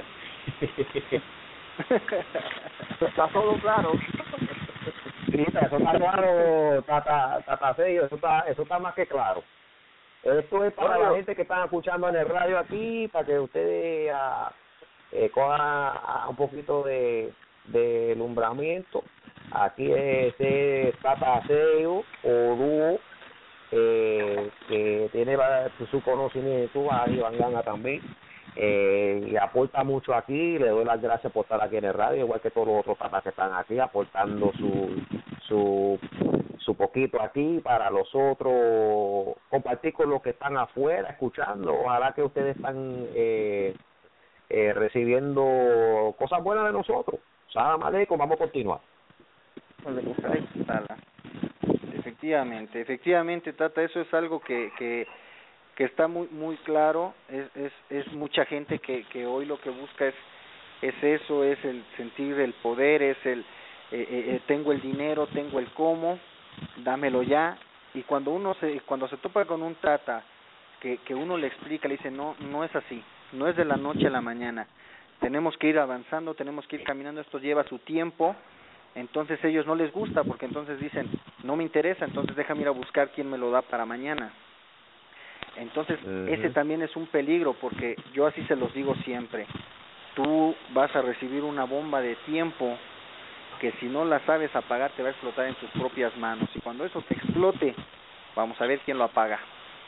Está todo claro. Sí, eso está claro, Tata Sergio, eso está más que claro. Esto es para la gente que están escuchando en el radio aquí, para que ustedes cojan un poquito de alumbramiento. Aquí es Tata Sergio Orú, que tiene su conocimiento, a Iván Gana también, y aporta mucho aquí. Le doy las gracias por estar aquí en el radio, igual que todos los otros tatas que están aquí, aportando su poquito aquí para los otros, compartir con los que están afuera escuchando. Ojalá que ustedes están recibiendo cosas buenas de nosotros. Salam aleikum, vamos a continuar. Efectivamente, Tata, eso es algo que está muy claro. Es mucha gente que hoy lo que busca es eso, es el sentir el poder, es el tengo el dinero, tengo el cómo, dámelo ya. Y cuando se topa con un Tata que uno le explica, le dice no es así, no es de la noche a la mañana, tenemos que ir avanzando, tenemos que ir caminando, esto lleva su tiempo. Entonces ellos no les gusta, porque entonces dicen, no me interesa, entonces déjame ir a buscar quién me lo da para mañana. Entonces ese también es un peligro, porque yo así se los digo siempre, tú vas a recibir una bomba de tiempo que si no la sabes apagar te va a explotar en tus propias manos, y cuando eso te explote, vamos a ver quién lo apaga.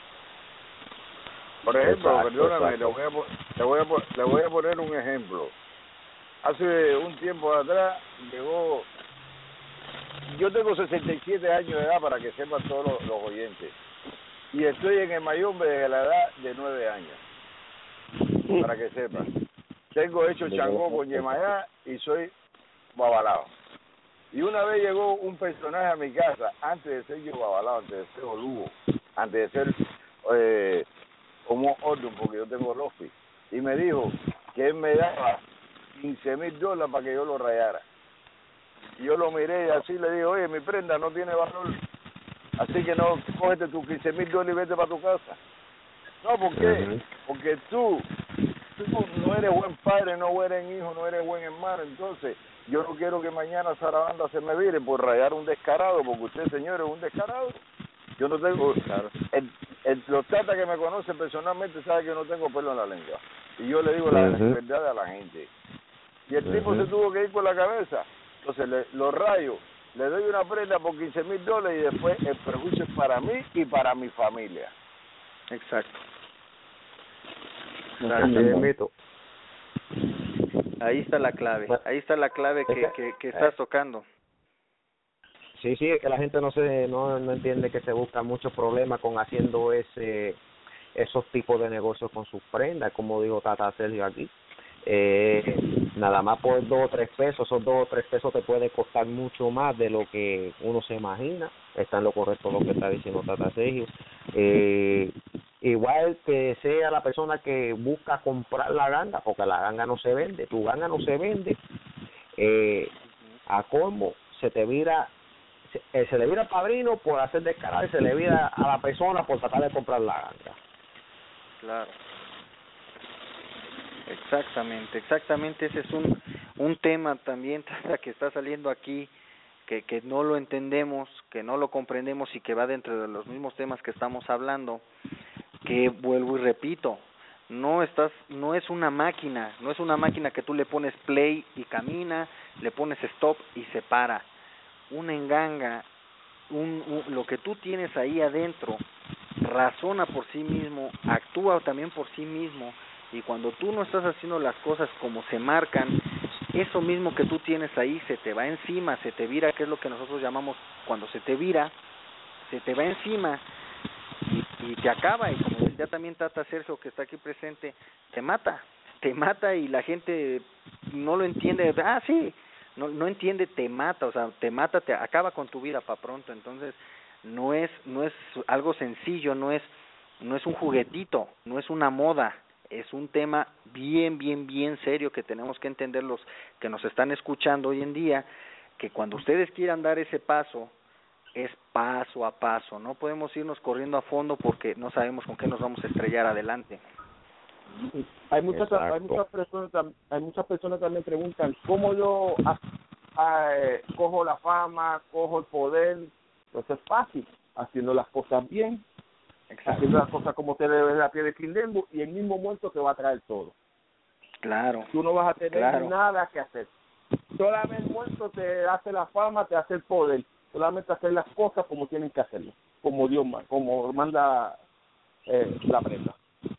Por ejemplo, perdóname, le voy a poner un ejemplo. Hace un tiempo atrás llegó, yo tengo 67 años de edad, para que sepan todos los oyentes, y estoy en el Mayombe desde la edad de 9 años, para que sepan. Tengo hecho changó con Yemayá y soy babalao. Y una vez llegó un personaje a mi casa, antes de ser yo babalao, antes de ser Olugo, antes de ser como orden, porque yo tengo lofi, y me dijo que él me daba $15,000 para que yo lo rayara. Y yo lo miré y así le dije, oye, mi prenda no tiene valor, así que no, cógete tus $15,000 y vete para tu casa. No, ¿por qué? Porque tú no eres buen padre, no eres hijo, no eres buen hermano. Entonces yo no quiero que mañana Sarabanda se me vire por rayar un descarado, porque usted, señor, es un descarado. Yo no tengo, los tatas que me conocen personalmente saben que no tengo pelo en la lengua, y yo le digo la verdad a la gente. Y el tipo se tuvo que ir con la cabeza. Entonces lo rayo, le doy una prenda por $15,000 y después el perjuicio es para mí y para mi familia. Exacto. Ahí está la clave que estás tocando. Sí, es que la gente no entiende que se busca muchos problemas con haciendo esos tipos de negocios con sus prendas, como dijo Tata Sergio aquí. Nada más por 2 o 3 pesos, esos 2 o 3 pesos te puede costar mucho más de lo que uno se imagina. Está en lo correcto lo que está diciendo Tata Sergio. Igual que sea la persona que busca comprar la ganga, porque la ganga no se vende, tu ganga no se vende, a colmo se le vira al padrino por hacer descarado, y se le vira a la persona por tratar de comprar la ganga. Claro. Exactamente, ese es un tema también que está saliendo aquí, que no lo entendemos, que no lo comprendemos, y que va dentro de los mismos temas que estamos hablando, que vuelvo y repito, no es una máquina que tú le pones play y camina, le pones stop y se para. Una enganga lo que tú tienes ahí adentro razona por sí mismo, actúa también por sí mismo, y cuando tú no estás haciendo las cosas como se marcan, eso mismo que tú tienes ahí se te va encima, se te vira, que es lo que nosotros llamamos cuando se te vira, se te va encima y te acaba, y como decía también Tata Sergio, que está aquí presente, te mata y la gente no lo entiende. Sí, no entiende, te mata, o sea, te mata, te acaba con tu vida para pronto. Entonces no es algo sencillo, no es un juguetito, no es una moda, es un tema bien serio que tenemos que entender los que nos están escuchando hoy en día, que cuando ustedes quieran dar ese paso, es paso a paso, no podemos irnos corriendo a fondo porque no sabemos con qué nos vamos a estrellar adelante. Hay muchas personas también preguntan cómo yo cojo la fama, cojo el poder. Entonces es fácil, haciendo las cosas bien. Exacto. Haciendo las cosas como te debe la pie de Quindembo, y el mismo momento que va a traer todo. Claro. Tú no vas a tener nada que hacer. Solamente el muerto te hace la fama, te hace el poder. Solamente hacer las cosas como tienen que hacerlo, como Dios como manda la prenda.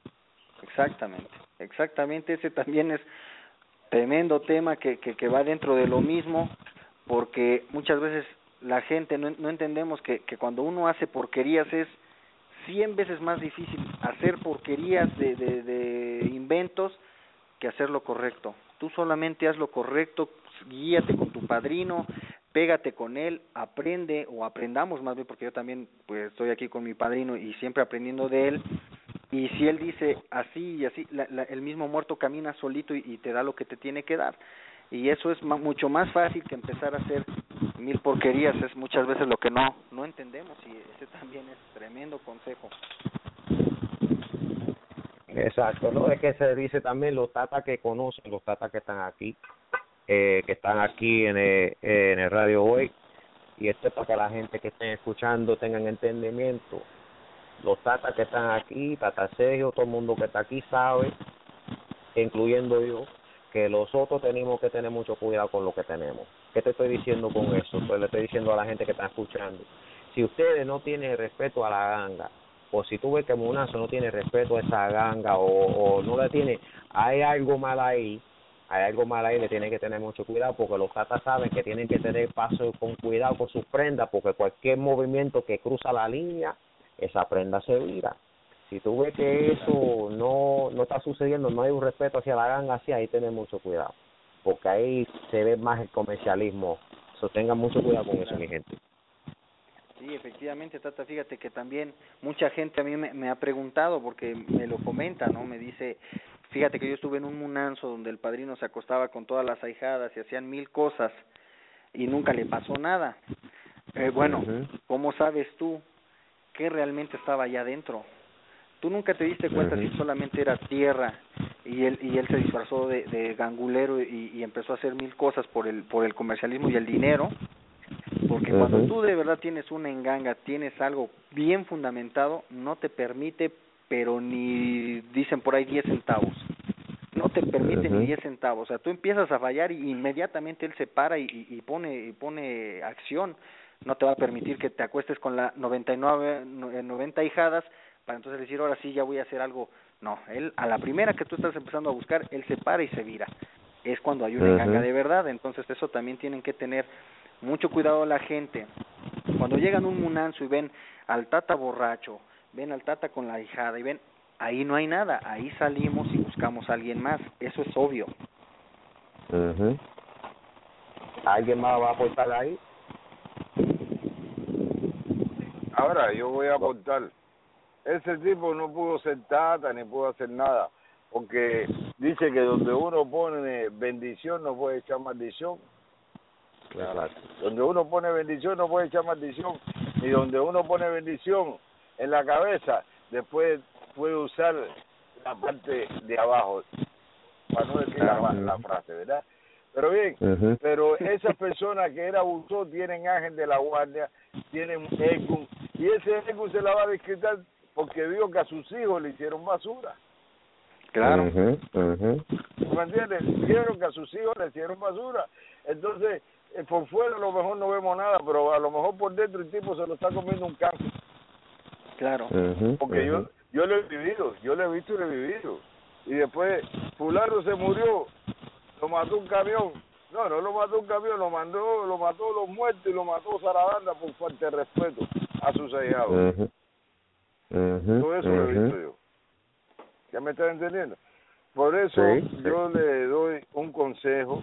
Exactamente, ese también es tremendo tema que va dentro de lo mismo, porque muchas veces la gente no entendemos que cuando uno hace porquerías es 100 veces más difícil hacer porquerías de inventos que hacer lo correcto. Tú solamente haz lo correcto, guíate con tu padrino, pégate con él, aprende, o aprendamos más bien, porque yo también pues estoy aquí con mi padrino y siempre aprendiendo de él, y si él dice así y así, el mismo muerto camina solito y te da lo que te tiene que dar, y eso es mucho más fácil que empezar a hacer 1000 porquerías, es muchas veces lo que no entendemos, y ese también es tremendo consejo. Exacto, ¿no? Es que se dice también los tatas que conocen, los tatas que están aquí, en el Radio Hoy, y esto es para que la gente que esté escuchando tengan entendimiento. Los tatas que están aquí, Tata Sergio, todo el mundo que está aquí sabe, incluyendo yo, que nosotros tenemos que tener mucho cuidado con lo que tenemos. ¿Qué te estoy diciendo con eso? Pues le estoy diciendo a la gente que está escuchando. Si ustedes no tienen respeto a la ganga, o si tú ves que Munazo no tiene respeto a esa ganga, o no le tiene, hay algo mal ahí, le tienen que tener mucho cuidado, porque los tatas saben que tienen que tener paso con cuidado con sus prendas, porque cualquier movimiento que cruza la línea, esa prenda se vira. Si tú ves que eso no está sucediendo, no hay un respeto hacia la ganga, así, ahí tener mucho cuidado, porque ahí se ve más el comercialismo. Tengan mucho cuidado con eso, mi gente. Sí, efectivamente, Tata, fíjate que también mucha gente a mí me ha preguntado, porque me lo comenta, ¿no? Me dice, fíjate que yo estuve en un munanzo donde el padrino se acostaba con todas las ahijadas y hacían 1000 cosas y nunca le pasó nada. Bueno, ¿cómo sabes tú qué realmente estaba allá adentro? Tú nunca te diste cuenta si solamente era tierra y él se disfrazó de gangulero y empezó a hacer 1000 cosas por el comercialismo y el dinero. Porque cuando tú de verdad tienes una enganga, tienes algo bien fundamentado, no te permite, pero ni dicen por ahí 10 centavos. No te permite ni 10 centavos. O sea, tú empiezas a fallar y inmediatamente él se para y pone acción. No te va a permitir que te acuestes con la 90 hijadas para entonces decir, ahora sí, ya voy a hacer algo. No, él a la primera que tú estás empezando a buscar, él se para y se vira. Es cuando hay una enganga de verdad. Entonces eso también tienen que tener mucho cuidado la gente. Cuando llegan a un munanzo y ven al tata borracho, ven al tata con la hijada y ven, ahí no hay nada, ahí salimos y buscamos a alguien más, eso es obvio. ¿Alguien más va a aportar ahí? Ahora yo voy a aportar. Ese tipo no pudo ser tata ni pudo hacer nada, porque dice que donde uno pone bendición no puede echar maldición. Claro. Donde uno pone bendición no puede echar maldición, y donde uno pone bendición en la cabeza, después puede usar la parte de abajo, para no decir la frase, ¿verdad? Pero bien, pero esas personas que él abusó tienen ángel de la guardia, tienen ego, y ese ego se la va a desquitar porque vio que a sus hijos le hicieron basura. Claro. ¿Me entiendes? Vieron que a sus hijos le hicieron basura. Entonces, por fuera a lo mejor no vemos nada, pero a lo mejor por dentro el tipo se lo está comiendo un cáncer. Claro. Porque yo lo he vivido, yo lo he visto y lo he vivido. Y después fulano se murió, lo mató un camión. No lo mató un camión, lo mató los muertos y lo mató Sarabanda por falta de respeto a sus allegados. Todo eso lo he visto yo. ¿Ya me estás entendiendo? Por eso yo le doy un consejo,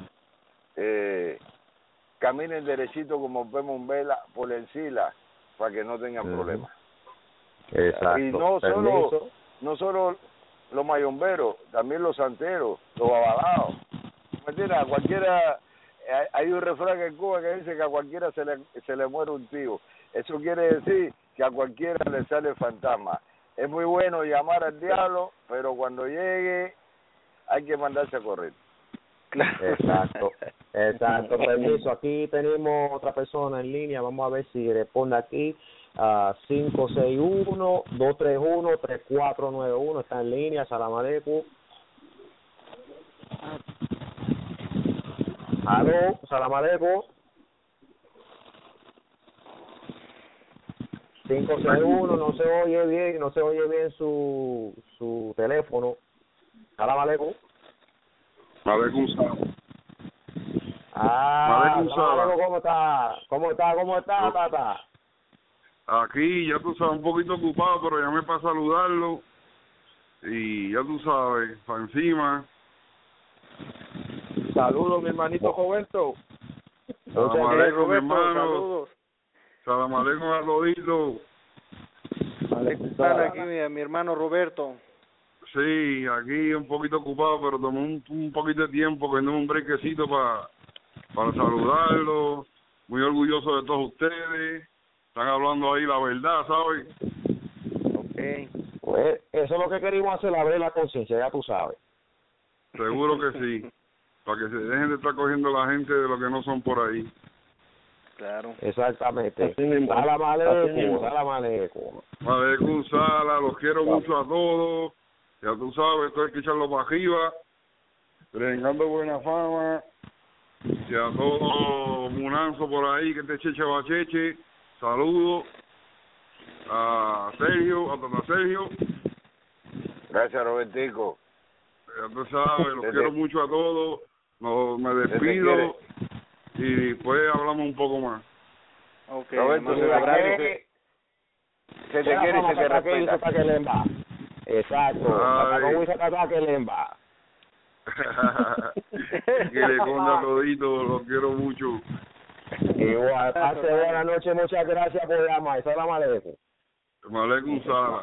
caminen derechito como vemos en vela por encima para que no tengan problemas. Exacto. Y no solo los mayomberos, también los santeros, los abalados. ¿Me entiendes? A cualquiera, hay un refrán en Cuba que dice que a cualquiera se le muere un tío. Eso quiere decir que a cualquiera le sale el fantasma. Es muy bueno llamar al diablo, pero cuando llegue hay que mandarse a correr. Exacto. Permiso, aquí tenemos otra persona en línea, vamos a ver si responde aquí. 561-231-3491, está en línea. Salam aleikum. Aló, salam aleikum. 561, no se oye bien su teléfono. Salam aleikum. Aleikum salam. Salam aleikum, ¿cómo está, Tata? Aquí, ya tú sabes, un poquito ocupado, pero llamé para saludarlo. Y ya tú sabes, para encima. Saludos, mi hermanito Roberto. Salam aleikum, mi hermano. Saludos. Salam aleikum a todito. Están aquí mi hermano Roberto. Sí, aquí un poquito ocupado, pero tomé un poquito de tiempo, que un brequecito para saludarlo. Muy orgulloso de todos ustedes. Están hablando ahí la verdad, ¿sabes? Okay. Pues eso es lo que queremos hacer, abrir la conciencia, ya tú sabes. Seguro que sí. Para que se dejen de estar cogiendo la gente de lo que no son por ahí. Claro. Exactamente. Salam aleikum. Aleikum salam, los quiero mucho a todos. Ya tú sabes, esto hay que echarlo para arriba. Brengando buena fama. Y a todos Munanzo por ahí, que te cheche bacheche. Saludos a Sergio, a Tata Sergio. Gracias, Robertico. Ya tú sabes, los quiero mucho a todos. Me despido y después hablamos un poco más. Ok, Roberto, se te quiere y se te respeta. Exacto. Que le conda todito, los quiero mucho. Igual, pase buena noche, muchas gracias por llamar. Salam aleikum. Aleikum salam.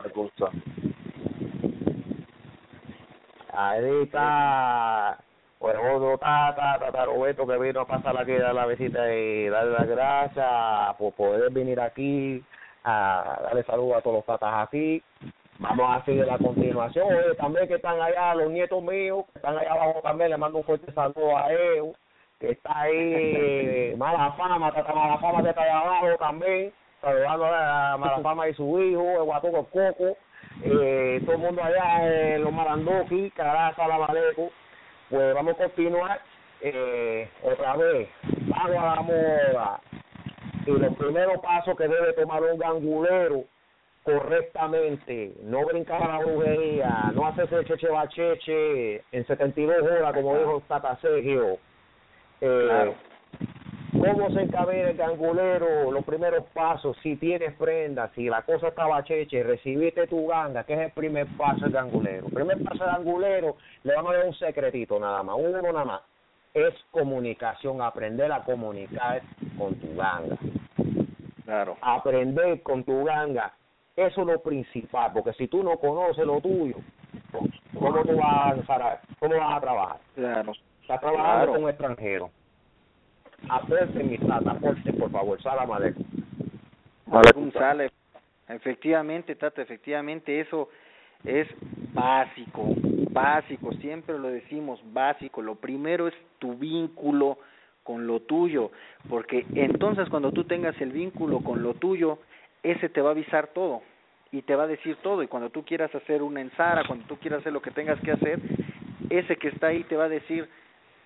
Ahí está, bueno, Tata Roberto, que vino a pasar aquí a dar la visita y darle las gracias por poder venir aquí a darle saludos a todos los tatas aquí. Vamos a seguir la continuación. También que están allá, los nietos míos, que están allá abajo también, le mando un fuerte saludo a ellos. Que está ahí Mala Fama, Tata Mala Fama que está allá abajo también, saludando a Mala Fama y su hijo, el Guatoco, el Coco, todo el mundo allá, los Marandoki, Cará, Salam aleikum. Pues vamos a continuar otra vez, vamos a la moda, y los primeros pasos que debe tomar un gangulero correctamente, no brincar a la brujería, no hacerse cheche bacheche en 72 horas, como dijo Tata Sergio. Claro. ¿Cómo se encamina el gangulero? Los primeros pasos, si tienes prenda, si la cosa está bacheche, recibiste tu ganga, que es el primer paso del gangulero. El primer paso del gangulero, le vamos a dar un secretito nada más, uno nada más, es comunicación, aprender a comunicar con tu ganga. Claro. Aprender con tu ganga, eso es lo principal, porque si tú no conoces lo tuyo, ¿cómo tú vas a avanzar? ¿Cómo vas a trabajar? Claro. Está trabajando con un extranjero. Aporte, mi Tata, aporte, por favor. Salam aleikum. Aleikum salam. Efectivamente, Tata, efectivamente, eso es básico, siempre lo decimos, básico. Lo primero es tu vínculo con lo tuyo, porque entonces cuando tú tengas el vínculo con lo tuyo, ese te va a avisar todo y te va a decir todo, y cuando tú quieras hacer una ensara, cuando tú quieras hacer lo que tengas que hacer, ese que está ahí te va a decir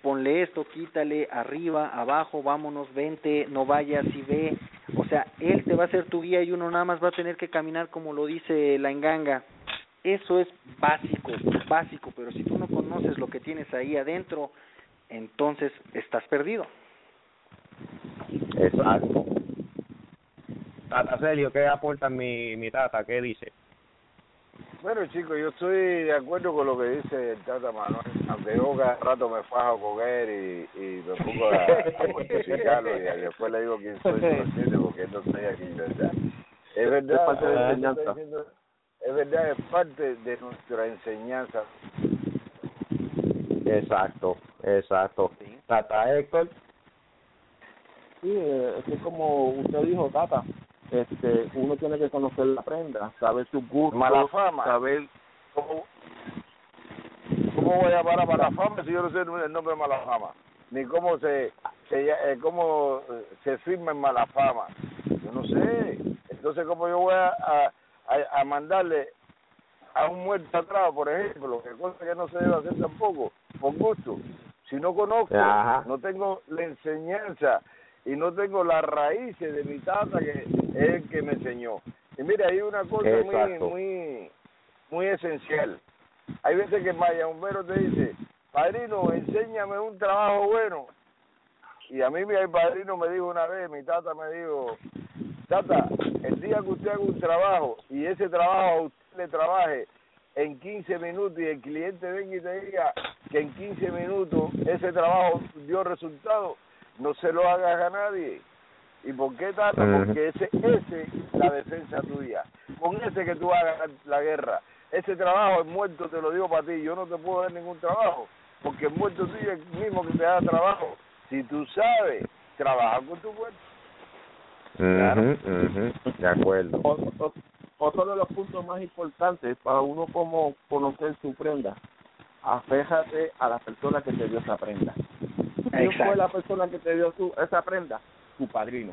ponle esto, quítale, arriba, abajo, vámonos, vente, no vayas y ve. O sea, él te va a ser tu guía y uno nada más va a tener que caminar como lo dice la enganga. Eso es básico, pero si tú no conoces lo que tienes ahí adentro, entonces estás perdido. Exacto. Tata Sergio, ¿qué aporta mi tata? ¿Qué dice? Bueno, chicos, yo estoy de acuerdo con lo que dice el Tata Manuel, aunque yo cada rato me fajo con él y me pongo a mortificarlo y después le digo quién soy, porque él no estoy aquí, ¿verdad? Es verdad, es parte de la enseñanza. Es verdad, es parte de nuestra enseñanza. Exacto. Sí. Tata Héctor. Sí, es como usted dijo, Tata, uno tiene que conocer la prenda, saber sus gustos, Mala fama. saber ¿Cómo voy a llamar a Mala Fama si yo no sé el nombre de Mala Fama? Ni cómo cómo se firma en Mala Fama. Yo no sé. Entonces, ¿cómo yo voy a mandarle a un muerto atrás, por ejemplo? Que cosa que no se debe hacer tampoco, por gusto. Si no conozco, no tengo la enseñanza y no tengo las raíces de mi tata, que es el que me enseñó. Y mira, hay una cosa muy esencial. Hay veces que el mayahumbero te dice, padrino, enséñame un trabajo bueno. Y a mí mi padrino me dijo una vez, mi tata me dijo, tata, el día que usted haga un trabajo y ese trabajo a usted le trabaje en 15 minutos y el cliente venga y te diga que en 15 minutos ese trabajo dio resultado, no se lo hagas a nadie. ¿Y por qué, tata? Porque ese es la defensa tuya. Con ese que tú hagas la guerra. Ese trabajo, el muerto te lo digo para ti. Yo no te puedo dar ningún trabajo, porque el muerto tuyo es el mismo que te da trabajo. Si tú sabes trabajar con tu muerto. Claro. De acuerdo. Otro de los puntos más importantes para uno como conocer su prenda, aféjate a la persona que te dio esa prenda. ¿Quién fue la persona que te dio esa prenda? Tu padrino.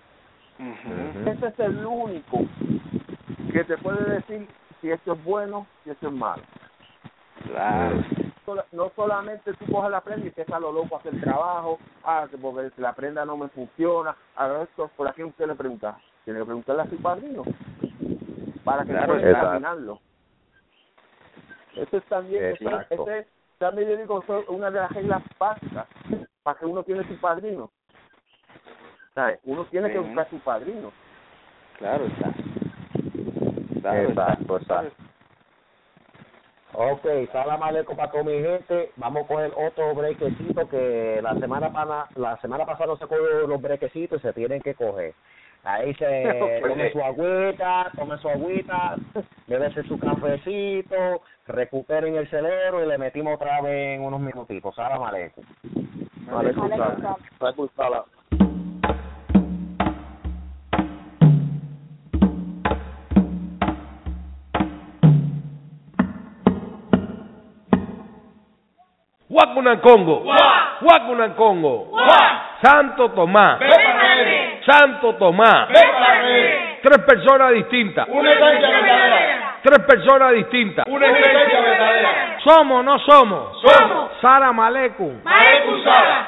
Ese es el único que te puede decir si esto es bueno, si esto es malo. Claro. No solamente tú coges la prenda y te a lo loco a hacer el trabajo, porque la prenda no me funciona, a esto, por aquí usted le pregunta, tiene que preguntarle a su padrino para que pueda examinarlo. Eso es también, ese también yo digo, una de las reglas básicas para que uno tiene su padrino. ¿Sabes? Uno tiene que buscar su padrino. Claro está. Exacto. Ok, salam aleikum para toda mi gente. Vamos a coger otro brequecito que la semana pasada no se cogió los brequecitos y se tienen que coger. Ahí tome su agüita, bébese su cafecito, recuperen el cerebro y le metimos otra vez en unos minutitos. Salam aleikum. Aleikum salam. Huacunancongo, Huacunancongo, Santo Tomás, Santo Tomás, 3 personas distintas, Una esencia verdadera. 3 personas distintas. Una esencia verdadera. Somos, no somos. Somos. Salam aleikum. Aleikum salam.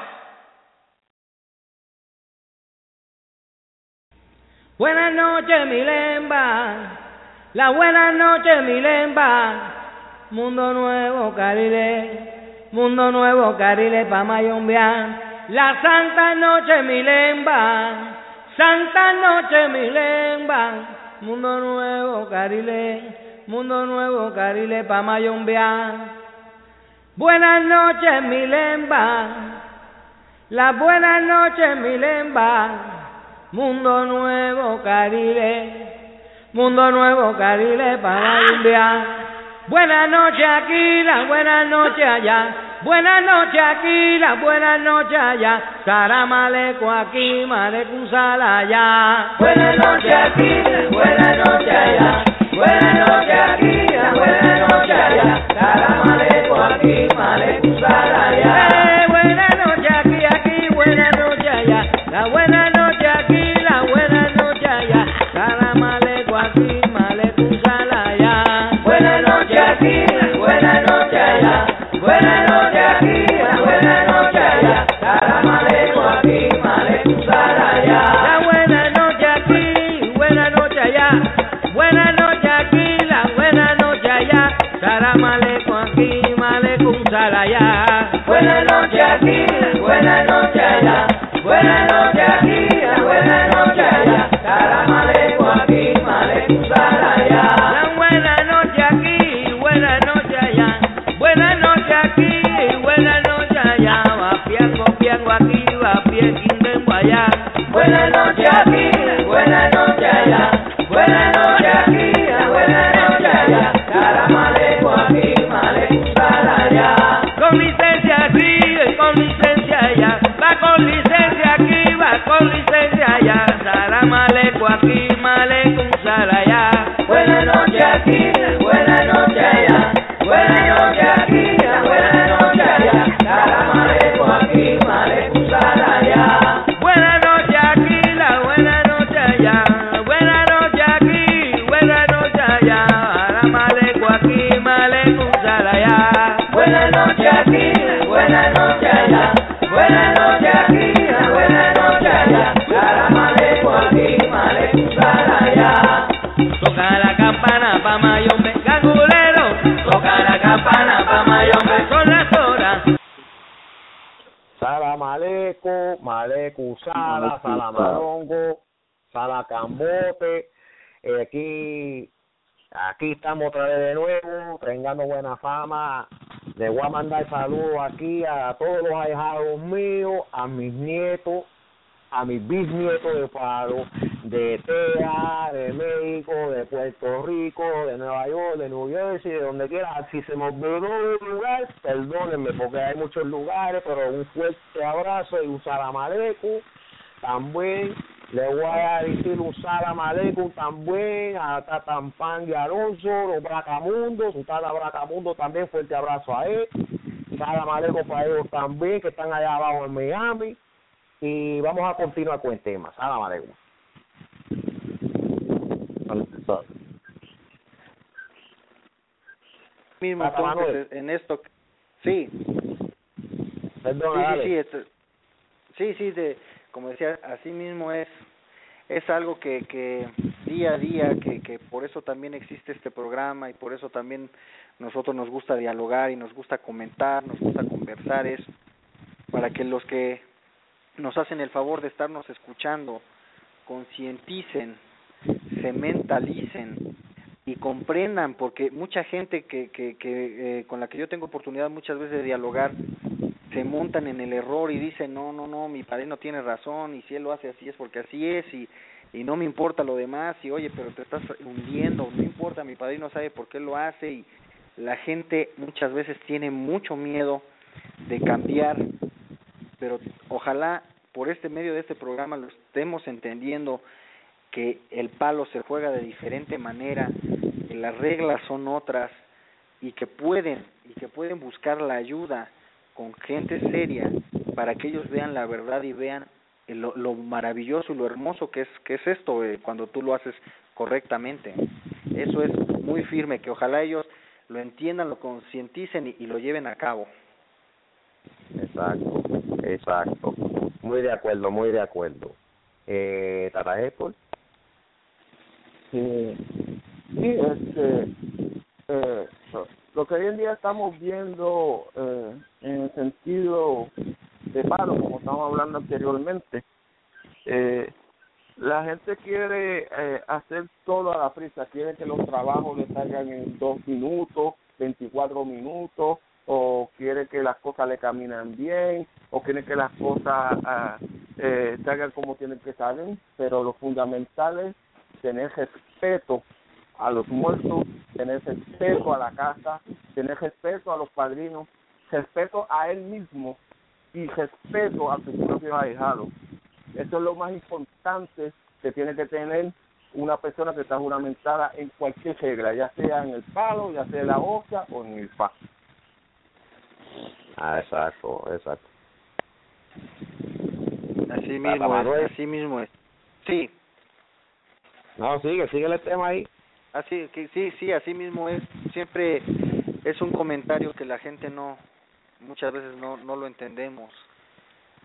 Buenas noches, Milemba. La buenas noches, Milemba. Mundo nuevo, Carile. Mundo nuevo, Carile, pa' mayombear. La santa noche, Milemba. Santa noche, Milemba. Mundo nuevo, Carile. Mundo nuevo, Carile, pa' mayombear. Buenas noches, Milemba. La buenas noches, Milemba. Mundo nuevo, Carile. Mundo nuevo, Carile, pa' mayombear. Buenas noches aquí, la buenas noches allá. Buenas noches aquí, la buenas noches allá. Salam aleikum aquí, aleikum salam allá. Buenas noches aquí, la buenas noches allá. Buenas noches aquí, la buenas noches allá. Salam aleikum aquí, aleikum salam allá. Buenas noches aquí, buenas noches allá. La buenas noches aquí, la buenas noches allá. Salam aleikum aquí, aleikum salam allá. Buenas noches aquí, buenas noches allá. Buenas noches aquí, buenas noches allá. Buenas noches aquí, buenas noches allá. Buenas noches aquí, buenas noches allá. Salam aleikum aquí, aleikum salam allá. Buenas noches aquí, buenas noches allá. Buenas noches aquí, buenas noches allá. Va piango, piango aquí, va piango allá. Buenas noches aquí, buenas noches allá. Buenas noches aquí, buenas noches allá. Salam aleikum aquí, aleikum salam allá. Con licencia aquí, con licencia allá. Va con licencia aquí, va con licencia allá. Salam aleikum aquí, aleikum salam allá. Buenas noches aquí, buenas noches allá. Buenas noches aquí, buenas noches allá. Salam aleikum aquí, aleikum salam allá. Buenas noches aquí, la buena noche allá. Buenas noches aquí, buenas noches allá. Salam aleikum aquí, aleikum salam allá. Buenas noches aquí, buenas noches allá. Buenas noches aquí, buenas noches allá. Salam aleikum aquí, aleikum salam allá. Toca la campana pa' Mayombe, gangulero. Toca la campana pa' Mayombe, son las horas. Salam aleikum, aleikum salam, salam alongo, salam cambote. Aquí estamos otra vez de nuevo, trengando buena fama. Le voy a mandar saludos aquí a todos los ahijados míos, a mis nietos, a mis bisnietos de Palo, de Texas, de México, de Puerto Rico, de Nueva York, de New Jersey, de donde quiera. Si se me olvidó un lugar, perdónenme, porque hay muchos lugares, pero un fuerte abrazo y un salam aleikum. También le voy a decir un salam aleikum también a Tatampan y Alonso, los Bracamundos, su tata Bracamundo también, fuerte abrazo a él. Salam aleikum para ellos también, que están allá abajo en Miami. Y vamos a continuar con el tema. Salam aleikum. Mismo entonces en esto, sí. Perdona, sí, como decía, así mismo es algo que día a día, que por eso también existe este programa y por eso también nosotros nos gusta dialogar y nos gusta comentar, nos gusta conversar, es para que los que nos hacen el favor de estarnos escuchando concienticen, se mentalicen y comprendan, porque mucha gente que con la que yo tengo oportunidad muchas veces de dialogar se montan en el error y dicen no, mi padrino tiene razón y si él lo hace así es porque así es y no me importa lo demás y oye, pero te estás hundiendo, no importa, mi padrino sabe por qué lo hace y la gente muchas veces tiene mucho miedo de cambiar, pero ojalá por este medio de este programa lo estemos entendiendo que el palo se juega de diferente manera, que las reglas son otras y que pueden buscar la ayuda con gente seria para que ellos vean la verdad y vean lo maravilloso y lo hermoso que es esto cuando tú lo haces correctamente. Eso es muy firme, que ojalá ellos lo entiendan, lo concienticen y lo lleven a cabo. Exacto. Muy de acuerdo. Tata Apple. Sí, lo que hoy en día estamos viendo en el sentido de palo, como estamos hablando anteriormente, la gente quiere hacer todo a la prisa, quiere que los trabajos le salgan en 2 minutos, 24 minutos, o quiere que las cosas le caminen bien, o quiere que las cosas salgan como tienen que salir, pero lo fundamental es tener respeto a los muertos, tener respeto a la casa, tener respeto a los padrinos, respeto a él mismo y respeto a sus propios ahijados. Eso es lo más importante que tiene que tener una persona que está juramentada en cualquier regla, ya sea en el palo, ya sea en la hoja o en el pa. Exacto. Así mismo es. Sí. No, sigue el tema ahí. Así que sí, así mismo es. Siempre es un comentario que la gente muchas veces no lo entendemos.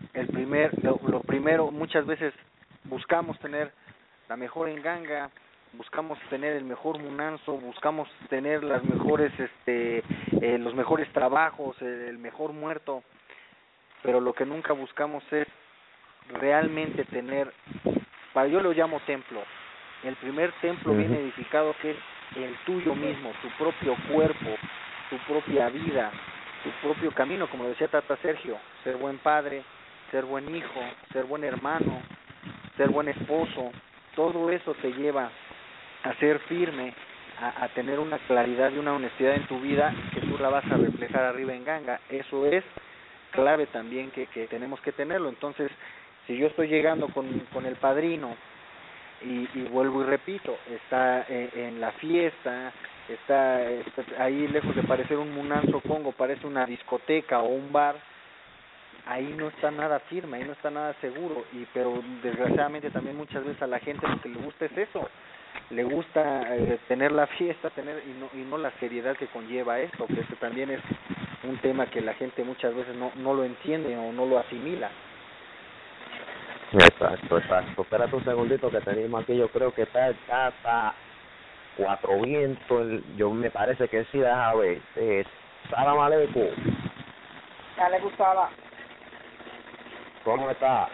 Lo primero, muchas veces buscamos tener la mejor enganga, buscamos tener el mejor munanzo, buscamos tener las mejores los mejores trabajos, el mejor muerto, pero lo que nunca buscamos es realmente tener, yo lo llamo templo, el primer templo bien edificado, que es el tuyo mismo, tu propio cuerpo, tu propia vida, tu propio camino, como decía Tata Sergio, ser buen padre, ser buen hijo, ser buen hermano, ser buen esposo. Todo eso te lleva a ser firme, a tener una claridad y una honestidad en tu vida que tú la vas a reflejar arriba en ganga. Eso es clave también que tenemos que tenerlo. Entonces, si yo estoy llegando con el padrino y vuelvo y repito, está en la fiesta, está ahí lejos de parecer un munanzo congo, parece una discoteca o un bar, ahí no está nada firme, ahí no está nada seguro, pero desgraciadamente también muchas veces a la gente lo que le gusta es eso, le gusta tener la fiesta, y no la seriedad que conlleva esto, que también es un tema que la gente muchas veces no lo entiende o no lo asimila. Exacto. Espérate un segundito que tenemos aquí, yo creo que está el Tata Cuatro Vientos, yo me parece que sí, deja ver. Salam aleikum. Aleikum salam. ¿Cómo está?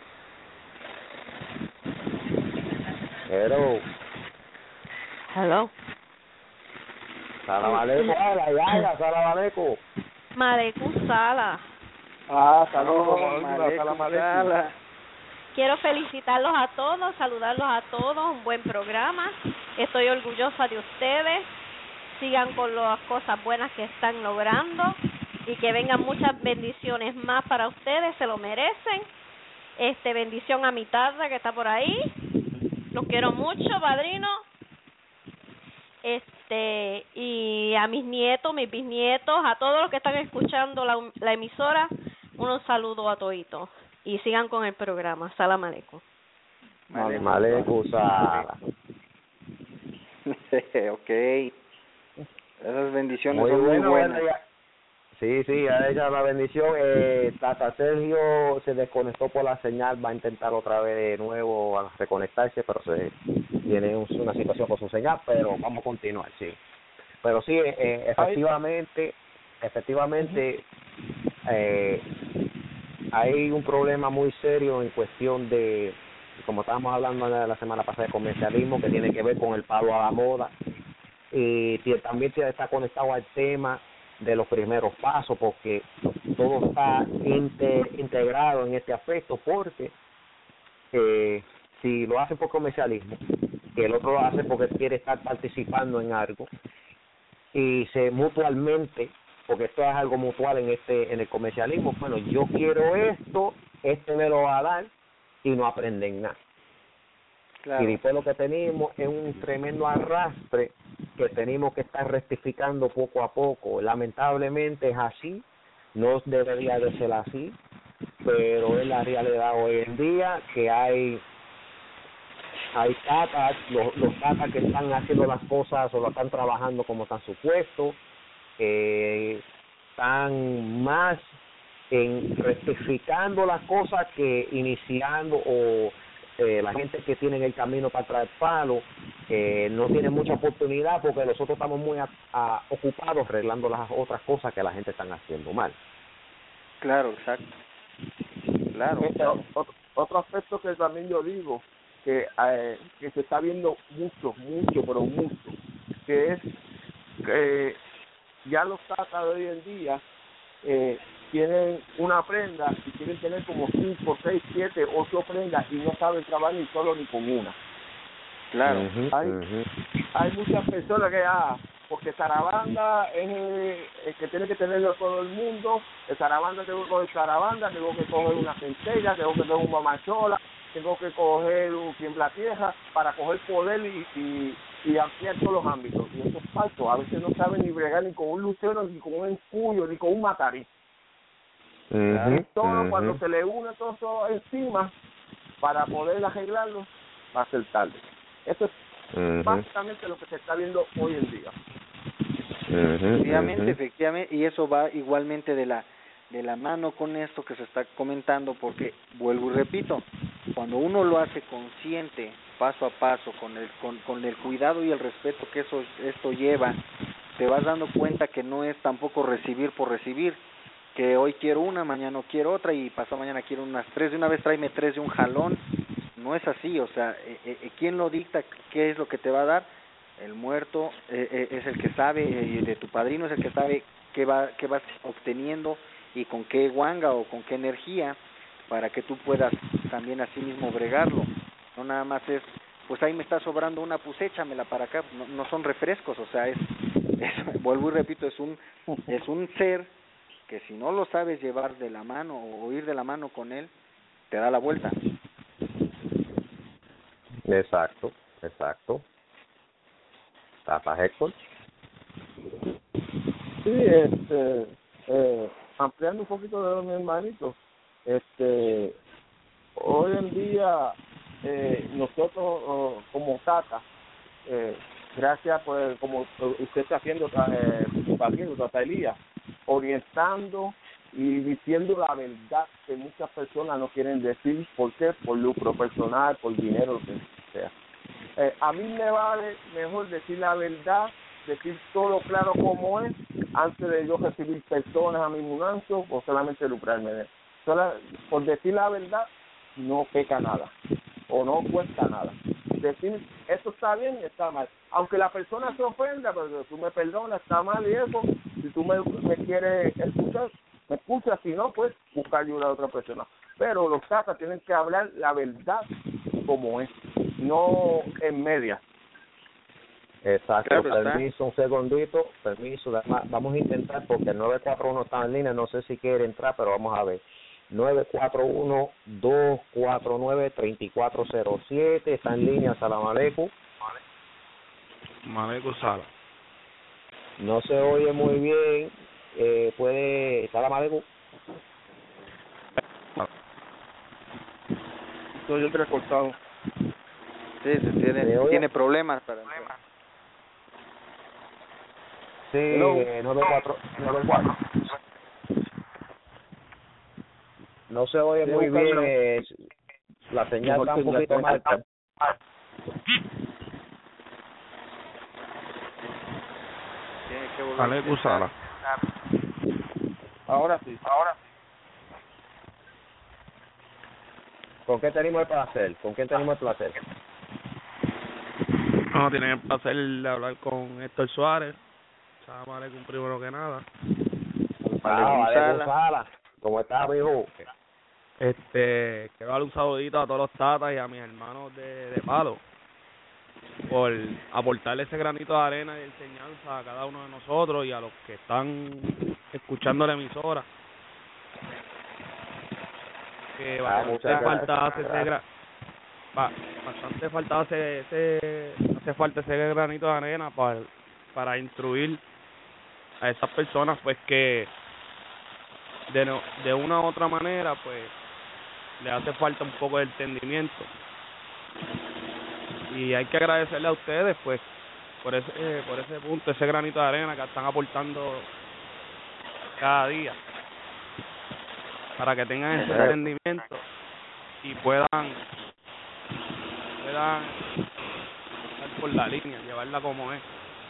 Hello. Salam aleikum. Salam aleikum. Malekum Sala. Saludos. Salam aleikum. Quiero felicitarlos a todos, saludarlos a todos, un buen programa. Estoy orgullosa de ustedes. Sigan con las cosas buenas que están logrando y que vengan muchas bendiciones más para ustedes, se lo merecen. Bendición a mi tarde que está por ahí. Los quiero mucho, padrino. Y a mis nietos, mis bisnietos, a todos los que están escuchando la emisora, un saludo a toditos. Y sigan con el programa. Salam aleikum. Aleikum salam. Ok. Esas bendiciones muy son muy buenas. Sí, a ella la bendición. Tata Sergio se desconectó por la señal, va a intentar otra vez de nuevo a reconectarse, pero tiene una situación con su señal, pero vamos a continuar, sí. Pero sí, efectivamente, hay un problema muy serio en cuestión de, como estábamos hablando la semana pasada, de comercialismo, que tiene que ver con el palo a la moda, y también está conectado al tema de los primeros pasos, porque todo está integrado en este aspecto, porque si lo hace por comercialismo, que el otro lo hace porque quiere estar participando en algo, y mutualmente, porque esto es algo mutual en el comercialismo, bueno, yo quiero esto, me lo va a dar, y no aprenden nada. Claro. Y después lo que tenemos es un tremendo arrastre que tenemos que estar rectificando poco a poco. Lamentablemente es así, no debería de ser así, pero es la realidad hoy en día, que hay tatas, los tatas que están haciendo las cosas o lo están trabajando como están supuestos, están más en rectificando las cosas que iniciando, o la gente que tiene el camino para traer palo no tiene mucha oportunidad, porque nosotros estamos muy ocupados arreglando las otras cosas que la gente están haciendo mal. Claro, exacto. Claro. Otro aspecto que también yo digo que se está viendo mucho, que es que ya los tatas de hoy en día tienen una prenda y quieren tener como 5, 6, 7, 8 prendas y no saben trabajar ni solo ni con una. Claro. Hay muchas personas que porque Sarabanda es el que tiene que tenerlo todo el mundo. El Sarabanda, tengo que coger Sarabanda, tengo que coger una centella, tengo que coger un mamachola, tengo que coger un tiemblatierra para coger poder y ampliar todos los ámbitos. Y eso es falso. A veces no saben ni bregar ni con un lucero, ni con un escudo, ni con un matarí. Todo cuando se le une todo eso encima para poder arreglarlo, va a ser tarde. Eso es básicamente lo que se está viendo hoy en día. Efectivamente, y eso va igualmente de la mano con esto que se está comentando, porque vuelvo y repito, cuando uno lo hace consciente, paso a paso, con el cuidado y el respeto que esto lleva, te vas dando cuenta que no es tampoco recibir por recibir, que hoy quiero una, mañana quiero otra y pasado mañana quiero unas 3 de una vez, tráeme 3 de un jalón. No es así, o sea, ¿quién lo dicta? ¿Qué es lo que te va a dar? El muerto es el que sabe, de tu padrino es el que sabe qué vas obteniendo y con qué guanga o con qué energía, para que tú puedas también así mismo bregarlo. No nada más es, pues ahí me está sobrando una, pues échamela para acá. No son refrescos, o sea, es vuelvo y repito, es un ser que si no lo sabes llevar de la mano o ir de la mano con él, te da la vuelta. Exacto. ¿Tapa Héctor? Sí, ampliando un poquito de mi hermanito, hoy en día nosotros como Tata, gracias por como usted está haciendo, Tata Elías, orientando y diciendo la verdad que muchas personas no quieren decir. ¿Por qué? Por lucro personal, por dinero, lo que sea. A mí me vale mejor decir la verdad, decir todo claro como es, antes de yo recibir personas a mi mudanzo o solamente lucrarme de él. Por decir la verdad no peca nada o no cuesta nada. Decir esto está bien y está mal, aunque la persona se ofenda, pero tú me perdonas, está mal y eso, si tú me quieres escuchar, me escuchas, si no, pues buscar ayuda a otra persona. Pero los tatas tienen que hablar la verdad como es, no en media. Exacto, Claro, permiso, un segundito, vamos a intentar, porque el 941 está en línea, no sé si quiere entrar, pero vamos a ver. 941-249-3407, está en línea. Salam aleikum. Maleco Sala. No se oye muy bien, puede... Salam aleikum. Estoy entrecortado. Sí, tiene problemas para entrar. Sí, 94. No se oye muy bien, la señal está un poquito mal. Maleco Sala. Ahora sí. ¿Con qué tenemos el placer? No, tienen el placer de hablar con Héctor Suárez. Salam aleikum primero que nada. Sala. ¿Cómo estás, mijo? Quiero darle un saludito a todos los tatas y a mis hermanos de palo por aportarle ese granito de arena y de enseñanza a cada uno de nosotros y a los que están escuchando la emisora. Que bastante falta ese granito de arena para instruir a esas personas, pues que de una u otra manera pues le hace falta un poco de entendimiento, y hay que agradecerle a ustedes pues por ese punto, ese granito de arena que están aportando cada día para que tengan ese entendimiento y puedan estar por la línea, llevarla como es.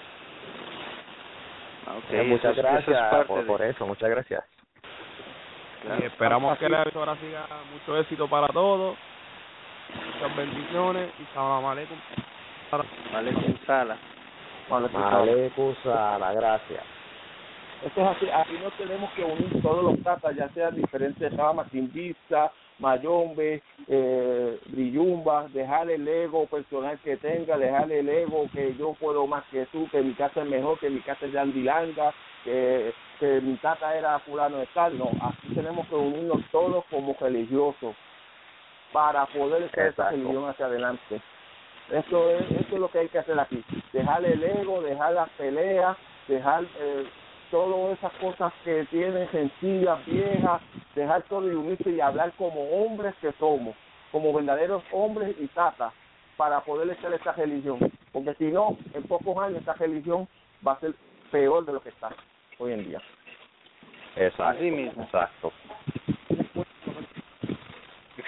Okay, muchas gracias por eso, muchas gracias. Y esperamos que la emisora siga mucho éxito para todos, muchas bendiciones y salam aleikum. Maleco Sala. Maleco Sala, gracias. Esto es así, aquí nos tenemos que unir todos los tatas, ya sean diferentes ramas, Timbisa, Mayombe, Brillumba, dejar el ego personal que tenga, dejar el ego que yo puedo más que tú, que mi casa es mejor, que mi casa es de Andilanga, que mi tata era fulano de tal. No, aquí tenemos que unirnos todos como religiosos para poder hacer esta religión hacia adelante. Eso es lo que hay que hacer aquí, dejar el ego, dejar las peleas, dejar todas esas cosas que tienen sencillas, viejas, dejar todo y unirse y hablar como hombres que somos, como verdaderos hombres y tatas, para poder hacer esta religión, porque si no, en pocos años esta religión va a ser peor de lo que está hoy en día. Exacto, así mismo. Exacto.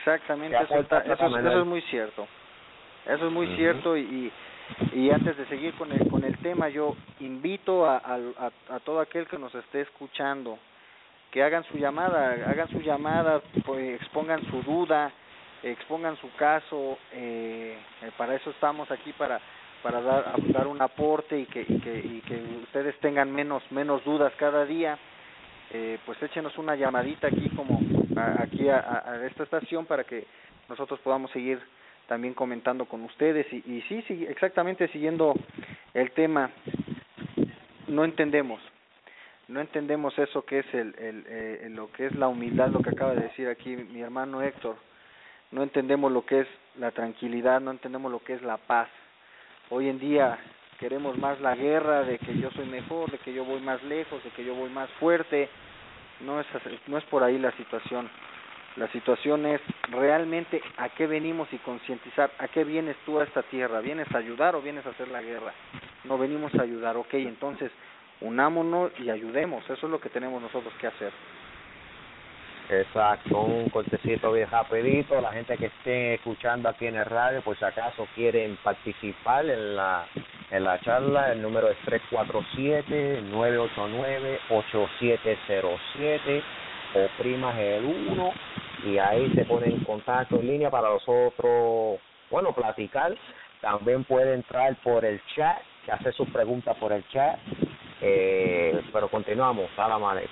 Exactamente, eso es muy cierto. Eso es muy cierto y antes de seguir con el tema, yo invito a todo aquel que nos esté escuchando que hagan su llamada, pues, expongan su duda, expongan su caso, para eso estamos aquí, para dar un aporte y que ustedes tengan menos dudas cada día. Pues échenos una llamadita aquí aquí a esta estación para que nosotros podamos seguir también comentando con ustedes y sí, exactamente siguiendo el tema. No entendemos eso que es lo que es la humildad, lo que acaba de decir aquí mi hermano Héctor. No entendemos lo que es la tranquilidad, no entendemos lo que es la paz. Hoy en día queremos más la guerra, de que yo soy mejor, de que yo voy más lejos, de que yo voy más fuerte. No es por ahí la situación. La situación es realmente a qué venimos y concientizar, a qué vienes tú a esta tierra. ¿Vienes a ayudar o vienes a hacer la guerra? No, venimos a ayudar. Ok, entonces unámonos y ayudemos. Eso es lo que tenemos nosotros que hacer. Exacto, un cortecito bien rapidito. La gente que esté escuchando aquí en el radio, por si acaso quieren participar en la charla, el número es 347-989-8707, oprimas el 1 y ahí se ponen en contacto en línea para nosotros, platicar. También puede entrar por el chat, hacer sus preguntas por el chat, pero continuamos. Salam aleikum.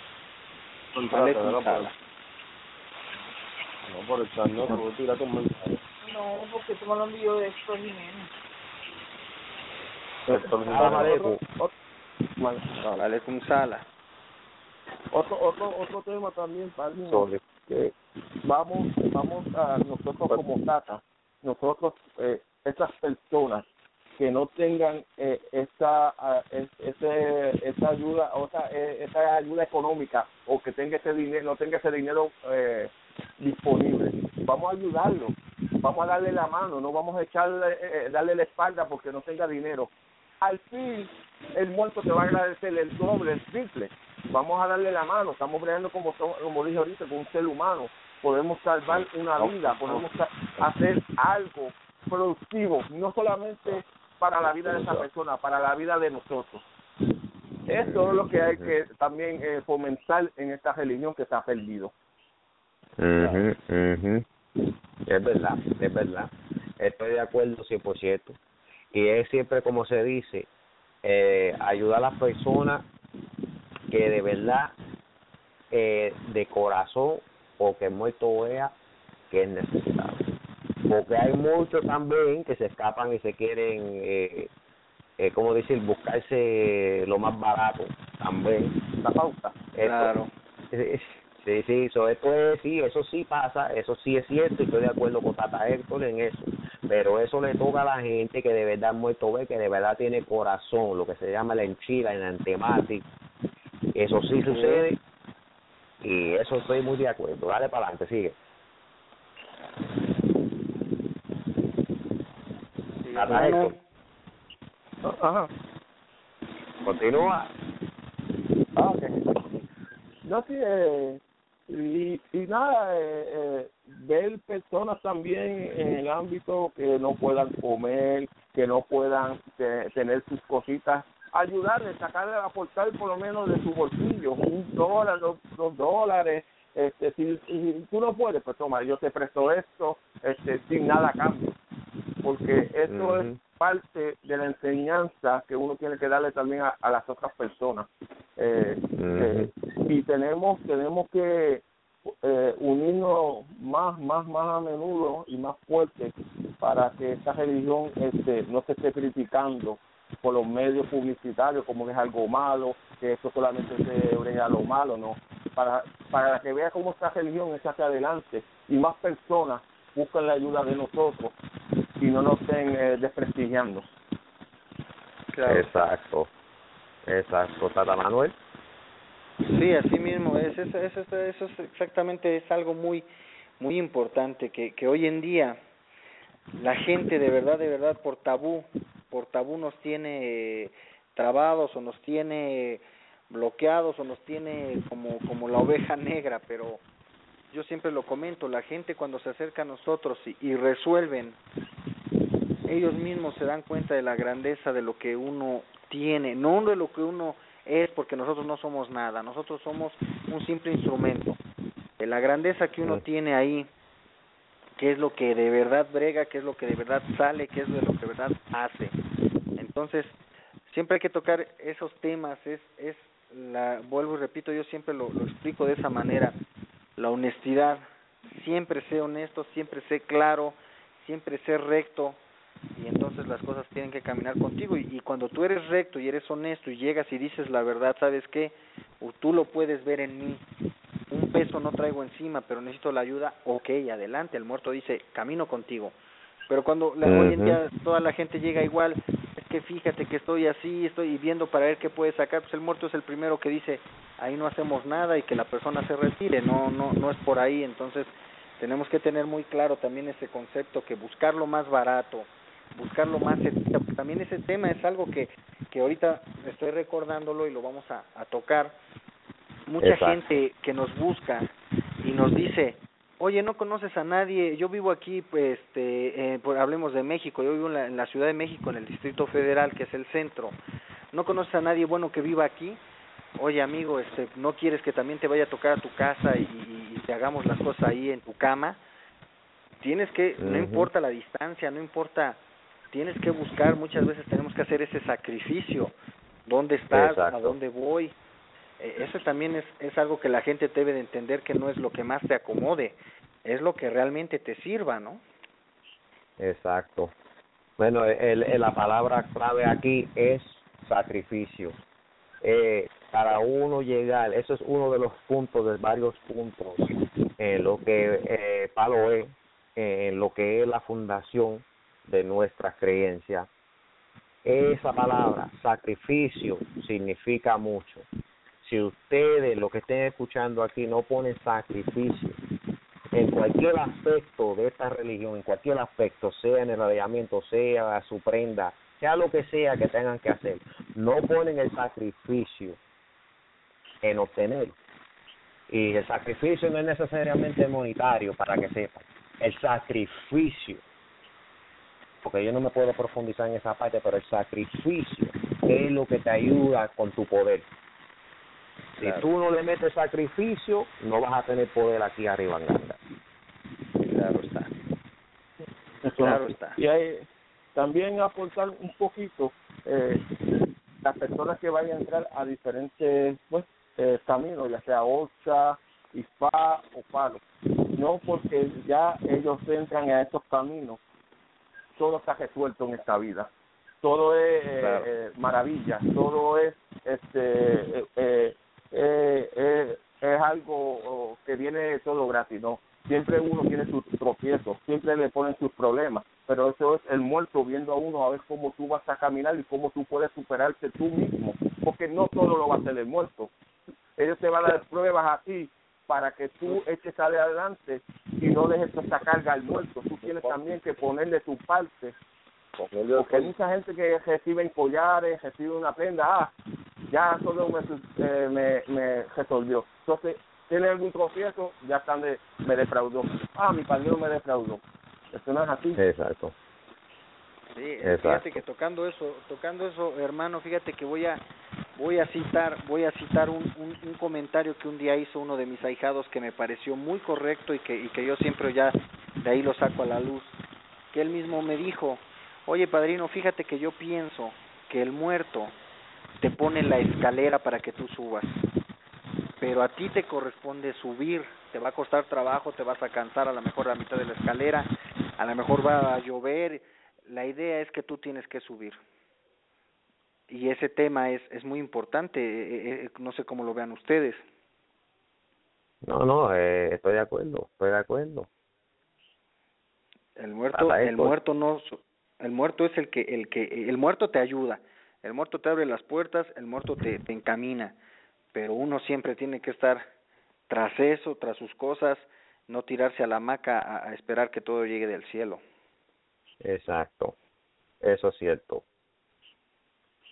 No, por el chat no, tú tírate un mensaje. No, porque tú me lo envío de Héctor Jiménez. Salam aleikum. Aleikum salam. Otro tema también, padre, que vamos a nosotros como Tata, esas personas que no tengan esa ayuda, esa ayuda económica, o que tenga ese dinero, no tenga ese dinero disponible, vamos a ayudarlo, vamos a darle la mano, no vamos a darle la espalda porque no tenga dinero. Al fin el muerto te va a agradecer el doble, el triple. Vamos a darle la mano, estamos bregando como dije ahorita, con un ser humano, podemos salvar una vida, podemos hacer algo productivo, no solamente para la vida de esa persona, para la vida de nosotros. Esto es lo que hay que también fomentar en esta religión que se ha perdido. Es verdad, estoy de acuerdo 100%, y es siempre como se dice, ayudar a las personas que de verdad, de corazón, o que el muerto vea que es necesitado, porque hay muchos también que se escapan y se quieren, como decir, buscarse lo más barato también, la pauta. Claro. Sí, eso sí pasa, eso sí es cierto, y estoy de acuerdo con Tata Héctor en eso, pero eso le toca a la gente que de verdad muerto ve, que de verdad tiene corazón, lo que se llama la enchila, en la antemática. Eso sí sucede, y eso estoy muy de acuerdo. Dale para adelante, sigue. Tata Héctor. Ajá. Continúa. Okay. No, sí, y nada, ver personas también en el ámbito que no puedan comer, que no puedan tener sus cositas, ayudarles, sacarle, aportar por lo menos de su bolsillo, $1, $2, si tú no puedes, pues toma, yo te presto esto, sin nada a cambio, porque eso es parte de la enseñanza que uno tiene que darle también a las otras personas. Y tenemos que unirnos más a menudo y más fuerte para que esta religión no se esté criticando por los medios publicitarios como que es algo malo, que esto solamente se brega lo malo, no, para que vea cómo esta religión está hacia adelante y más personas buscan la ayuda de nosotros y no nos estén desprestigiando. Claro. Exacto, Tata Manuel. Sí, así mismo, eso es exactamente, es algo muy importante, que hoy en día la gente de verdad por tabú nos tiene trabados, o nos tiene bloqueados, o nos tiene como la oveja negra, pero yo siempre lo comento, la gente cuando se acerca a nosotros y resuelven, ellos mismos se dan cuenta de la grandeza de lo que uno tiene, no de lo que uno es, porque nosotros no somos nada, nosotros somos un simple instrumento. De la grandeza que uno tiene ahí, qué es lo que de verdad brega, qué es lo que de verdad sale, qué es lo que de verdad hace. Entonces, siempre hay que tocar esos temas, vuelvo y repito, yo siempre lo explico de esa manera, la honestidad, siempre sé honesto, siempre sé claro, siempre sé recto, y entonces las cosas tienen que caminar contigo, y cuando tú eres recto y eres honesto y llegas y dices la verdad, ¿sabes qué? Tú lo puedes ver en mí, un peso no traigo encima, pero necesito la ayuda, ok, adelante, el muerto dice, camino contigo. Pero cuando hoy en día toda la gente llega igual, es que fíjate que estoy así, estoy viendo para ver qué puede sacar, pues el muerto es el primero que dice, ahí no hacemos nada y que la persona se retire, no es por ahí. Entonces tenemos que tener muy claro también ese concepto, que buscar lo más barato, buscar lo más cerquita, porque también ese tema es algo que ahorita estoy recordándolo y lo vamos a tocar. Mucha gente que nos busca y nos dice, oye, no conoces a nadie, yo vivo aquí, pues, hablemos de México, yo vivo en la Ciudad de México, en el Distrito Federal, que es el centro, no conoces a nadie bueno que viva aquí. Oye, amigo, ¿no quieres que también te vaya a tocar a tu casa y te hagamos las cosas ahí en tu cama? Tienes que, no importa la distancia, no importa, tienes que buscar, muchas veces tenemos que hacer ese sacrificio, ¿dónde estás? ¿A dónde voy? Eso también es algo que la gente debe de entender, que no es lo que más te acomode, es lo que realmente te sirva, ¿no? Exacto. Bueno, la palabra clave aquí es sacrificio. Para uno llegar, eso es uno de los puntos, de varios puntos, en lo que Palo es, en lo que es la fundación de nuestras creencias. Esa palabra, sacrificio, significa mucho. Si ustedes, lo que estén escuchando aquí, no ponen sacrificio en cualquier aspecto de esta religión, en cualquier aspecto, sea en el rodeamiento, sea su prenda, sea lo que sea que tengan que hacer, no ponen el sacrificio en obtener. Y el sacrificio no es necesariamente monetario, para que sepan. El sacrificio, porque yo no me puedo profundizar en esa parte, pero el sacrificio es lo que te ayuda con tu poder. Si tú no le metes sacrificio, no vas a tener poder aquí arriba en Ganga. Claro está. Claro está. Y hay, también aportar un poquito, las personas que vayan a entrar a diferentes caminos, ya sea Ocha, Ifá o Palo, no porque ya ellos entran a estos caminos, todo está resuelto en esta vida. Todo es maravilla, todo es algo que viene todo gratis, ¿no? Siempre uno tiene sus tropiezos, siempre le ponen sus problemas, pero eso es el muerto viendo a uno a ver cómo tú vas a caminar y cómo tú puedes superarte tú mismo, porque no todo lo va a hacer el muerto. Ellos te van a dar pruebas a ti para que tú eches adelante y no dejes esa carga al muerto. Tú tienes también que ponerle tu parte, porque hay mucha gente que reciben collares, reciben una prenda, ya solo me resolvió. Entonces, tiene algún tropiezo, ya están me defraudó. Mi padrino me defraudó. Eso no es así. Exacto. Sí, fíjate que tocando eso, hermano, fíjate que voy a citar un comentario que un día hizo uno de mis ahijados que me pareció muy correcto y que yo siempre ya de ahí lo saco a la luz. Que él mismo me dijo, oye padrino, fíjate que yo pienso que el muerto te pone la escalera para que tú subas, pero a ti te corresponde subir, te va a costar trabajo, te vas a cansar a lo mejor a la mitad de la escalera, a lo mejor va a llover, la idea es que tú tienes que subir. Y ese tema es muy importante, no sé cómo lo vean ustedes. No, estoy de acuerdo. El muerto es el muerto te ayuda, el muerto te abre las puertas, el muerto te encamina, pero uno siempre tiene que estar tras eso, tras sus cosas, no tirarse a la hamaca a esperar que todo llegue del cielo. Exacto, eso es cierto.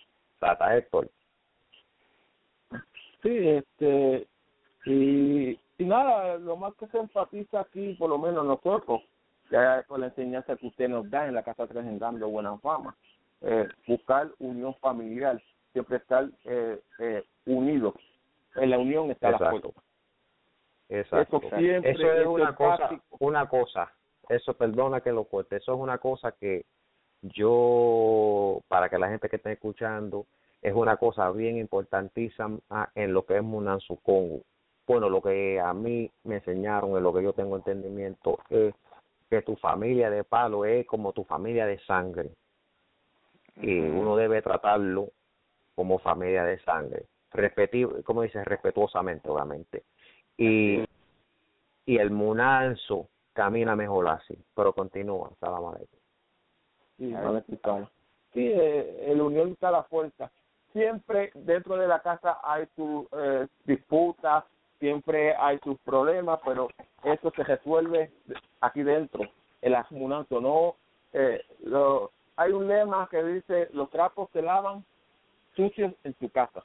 Tata Héctor. Sí, y Y nada, lo más que se enfatiza aquí, por lo menos nosotros, que por la enseñanza que usted nos da en la Casa Tres Engando Buena Fama, buscar unión familiar, siempre estar unidos. En la unión está la fuerza. Exacto. Eso es una cosa, eso, perdona que lo corte, eso es una cosa que yo, para que la gente que esté escuchando, es una cosa bien importantísima en lo que es Munanzu Congo. Bueno, lo que a mí me enseñaron, en lo que yo tengo entendimiento, es que tu familia de palo es como tu familia de sangre. Y uno debe tratarlo como familia de sangre. Como dice, respetuosamente, obviamente. Y el Munanzo camina mejor así. Pero continúa, salam aleikum. Sí, el unión está la fuerza. Siempre dentro de la casa hay sus disputas, siempre hay sus problemas, pero eso se resuelve aquí dentro, en las Munanzo. No, hay un lema que dice, los trapos se lavan sucios en tu casa.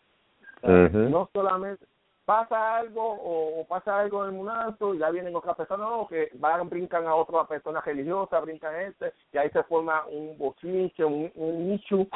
No solamente pasa algo o pasa algo en el Munanzo y ya vienen otras personas, no, que brincan a otra persona religiosa, brincan y ahí se forma un bochinche, un nicho,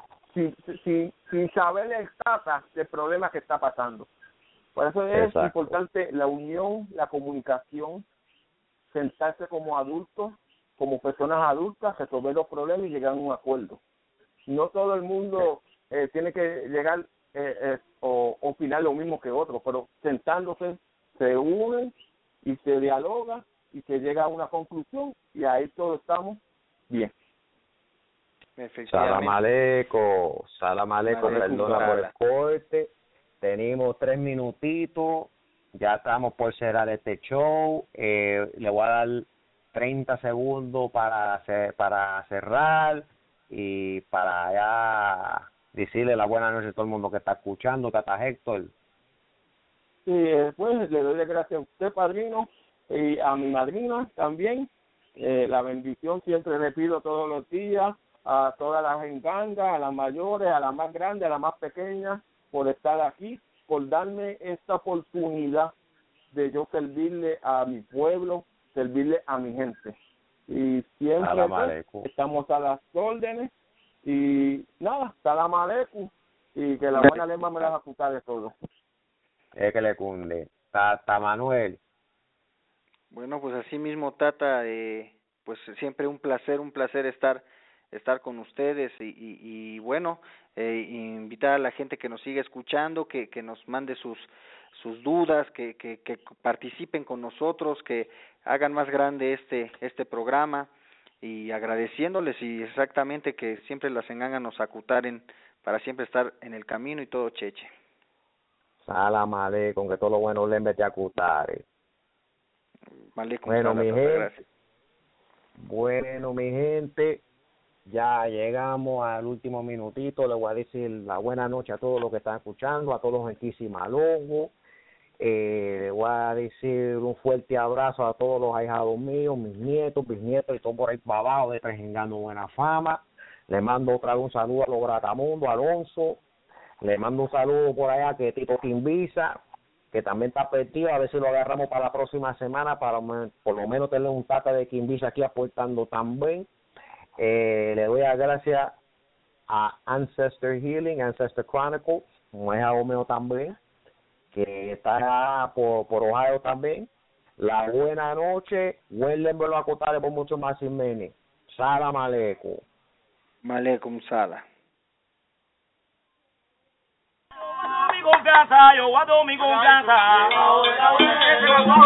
sin saber el tata del problema que está pasando. Por eso es importante la unión, la comunicación, sentarse como adultos, como personas adultas, resolver los problemas y llegar a un acuerdo. No todo el mundo tiene que llegar o opinar lo mismo que otros, pero sentándose se unen y se dialoga y se llega a una conclusión y ahí todos estamos bien. Salam aleikum, perdona por el corte. Tenemos 3 minutitos, ya estamos por cerrar este show. Le voy a dar 30 segundos para cerrar y para ya decirle la buena noche a todo el mundo que está escuchando, Tata Héctor. Sí, pues le doy las gracias a usted, padrino, y a mi madrina también. La bendición siempre le pido todos los días a todas las engangas, a las mayores, a las más grandes, a las más pequeñas, por estar aquí, por darme esta oportunidad de yo servirle a mi pueblo, servirle a mi gente. Y siempre pues, estamos a las órdenes y nada, salam aleikum y que la buena lema me las apunta de todo. Es que le cunde. Tata Manuel. Bueno, pues así mismo, Tata, pues siempre un placer estar con ustedes y bueno, invitar a la gente que nos siga escuchando, que nos mande sus dudas, que participen con nosotros, que hagan más grande este programa y agradeciéndoles y exactamente que siempre las engangas nos acutaren para siempre estar en el camino y todo cheche. Salam aleikum, que todo lo bueno le mete a acutare. Bueno, mi gente, ya llegamos al último minutito. Le voy a decir la buena noche a todos los que están escuchando, a todos los en Quisimalongo. Le voy a decir un fuerte abrazo a todos los ahijados míos, mis nietos, bisnietos y todo por ahí para abajo de Tres Engando Buena Fama. Le mando otra vez un saludo a los Gratamundo, Alonso. Le mando un saludo por allá que Tito Quimbiza, que también está perdido, a ver si lo agarramos para la próxima semana, para por lo menos tener un tata de Quimbiza aquí aportando también. Le doy las gracias a Ancestor Healing, Ancestor Chronicles, un hijado mío también, que está por Ohio también. La buena noche, vuélvenmelo a contar por mucho más sin menos. Salam aleikum. Malekum salam. Confianza, yo guardo mi confianza.